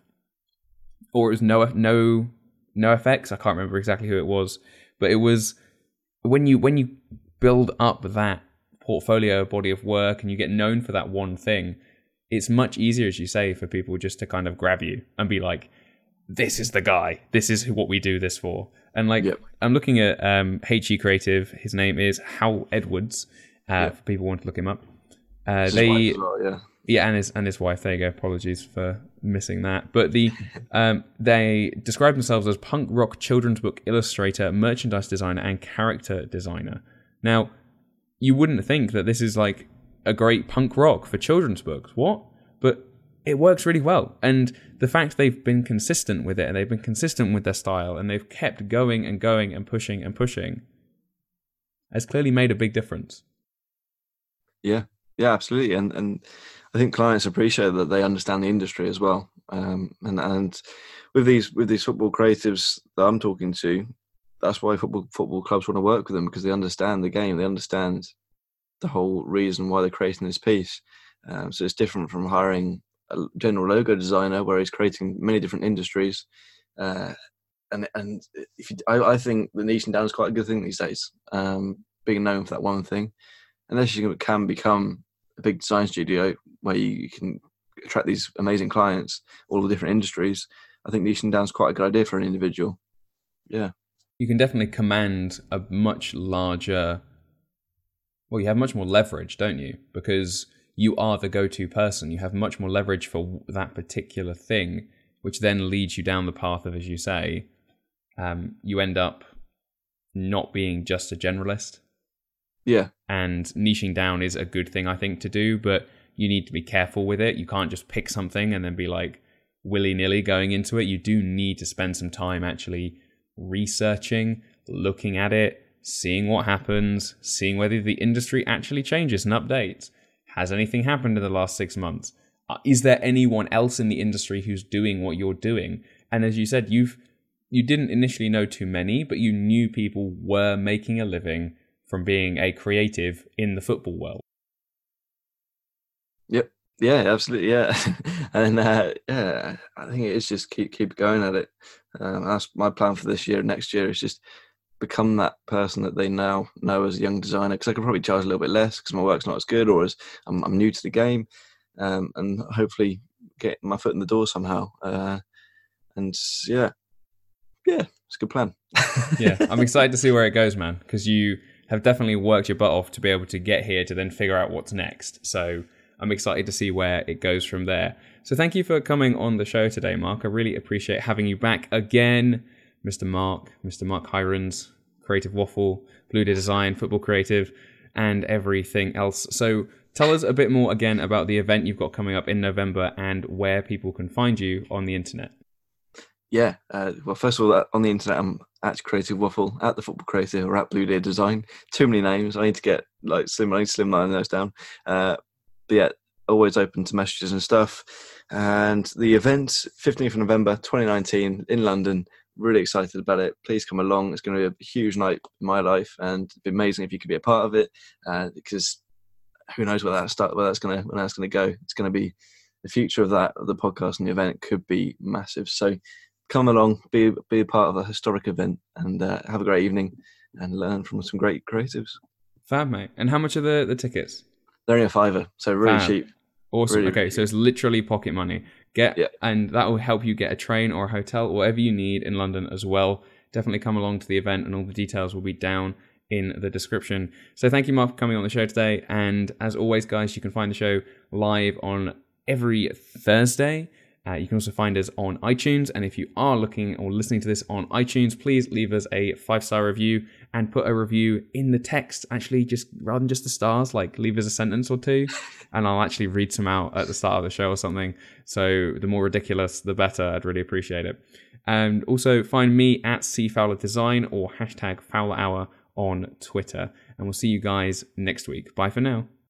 [SPEAKER 1] or it was no no no effects. I can't remember exactly who it was, but it was when you when you. build up that portfolio body of work and you get known for that one thing, it's much easier, as you say, for people just to kind of grab you and be like, this is the guy, this is what we do this for. And like, yep. I'm looking at um, H E Creative, his name is Hal Edwards, uh, yep. for people who want to look him up. Uh, they,
[SPEAKER 2] well, yeah.
[SPEAKER 1] yeah, and his, and his wife, there you go, apologies for missing that. But the um, they describe themselves as punk rock children's book illustrator, merchandise designer, and character designer. Now, you wouldn't think that this is like a great punk rock for children's books. What? But it works really well. And the fact they've been consistent with it, and they've been consistent with their style, and they've kept going and going and pushing and pushing, has clearly made a big difference.
[SPEAKER 2] Yeah, yeah, absolutely. And and I think clients appreciate that they understand the industry as well. Um, and and with these with these football creatives that I'm talking to, that's why football football clubs want to work with them, because they understand the game. They understand the whole reason why they're creating this piece. Um, so it's different from hiring a general logo designer where he's creating many different industries. Uh, and and if you, I, I think the niching down is quite a good thing these days. Um, being known for that one thing, unless you can become a big design studio where you can attract these amazing clients, all the different industries. I think niching down is quite a good idea for an individual. Yeah,
[SPEAKER 1] you can definitely command a much larger. Well, you have much more leverage, don't you? Because you are the go-to person. You have much more leverage for that particular thing, which then leads you down the path of, as you say, um, you end up not being just a generalist.
[SPEAKER 2] Yeah.
[SPEAKER 1] And niching down is a good thing, I think, to do, but you need to be careful with it. You can't just pick something and then be like willy-nilly going into it. You do need to spend some time actually researching, looking at it, seeing what happens, seeing whether the industry actually changes and updates. Has anything happened in the last six months? Uh, is there anyone else in the industry who's doing what you're doing? And as you said, you've you didn't initially know too many, but you knew people were making a living from being a creative in the football world.
[SPEAKER 2] Yep. Yeah, absolutely. Yeah. and uh, yeah, I think it is just keep keep going at it. Um, that's my plan for this year. Next year is just become that person that they now know as a young designer, because I could probably charge a little bit less because my work's not as good, or as I'm, I'm new to the game, um, and hopefully get my foot in the door somehow. Uh, and yeah, yeah, it's a good plan.
[SPEAKER 1] Yeah, I'm excited to see where it goes, man, because you have definitely worked your butt off to be able to get here to then figure out what's next. So I'm excited to see where it goes from there. So thank you for coming on the show today, Mark. I really appreciate having you back again. Mister Mark, Mister Mark Hirons, Creative Waffle, Blue Deer Design, Football Creative, and everything else. So tell us a bit more again about the event you've got coming up in November and where people can find you on the internet.
[SPEAKER 2] Yeah, uh, well, first of all, on the internet, I'm at Creative Waffle, at the Football Creative, or at Blue Deer Design. Too many names. I need to get like slim. I need to slimline those down. Uh, but yeah, always open to messages and stuff. And the event, fifteenth of November, twenty nineteen, in London. Really excited about it. Please come along. It's going to be a huge night in my life, and it'd be amazing if you could be a part of it. Uh, because who knows where that start, where that's going to, where that's going to go. It's going to be the future of that, of the podcast and the event could be massive. So come along, be be a part of a historic event, and uh, have a great evening and learn from some great creatives.
[SPEAKER 1] Fab, mate. And how much are the, the tickets?
[SPEAKER 2] They're only a fiver, so really
[SPEAKER 1] Fab.
[SPEAKER 2] cheap.
[SPEAKER 1] Awesome.
[SPEAKER 2] Really,
[SPEAKER 1] okay,
[SPEAKER 2] really
[SPEAKER 1] so it's literally pocket money. Get yeah. And that will help you get a train or a hotel, whatever you need in London as well. Definitely come along to the event, and all the details will be down in the description. So thank you, Mark, for coming on the show today. And as always, guys, you can find the show live on every Thursday. Uh, you can also find us on iTunes. And if you are looking or listening to this on iTunes, please leave us a five-star review and put a review in the text. Actually, just rather than just the stars, like leave us a sentence or two, and I'll actually read some out at the start of the show or something. So the more ridiculous, the better. I'd really appreciate it. And also find me at C Fowler Design or hashtag Fowler Hour on Twitter. And we'll see you guys next week. Bye for now.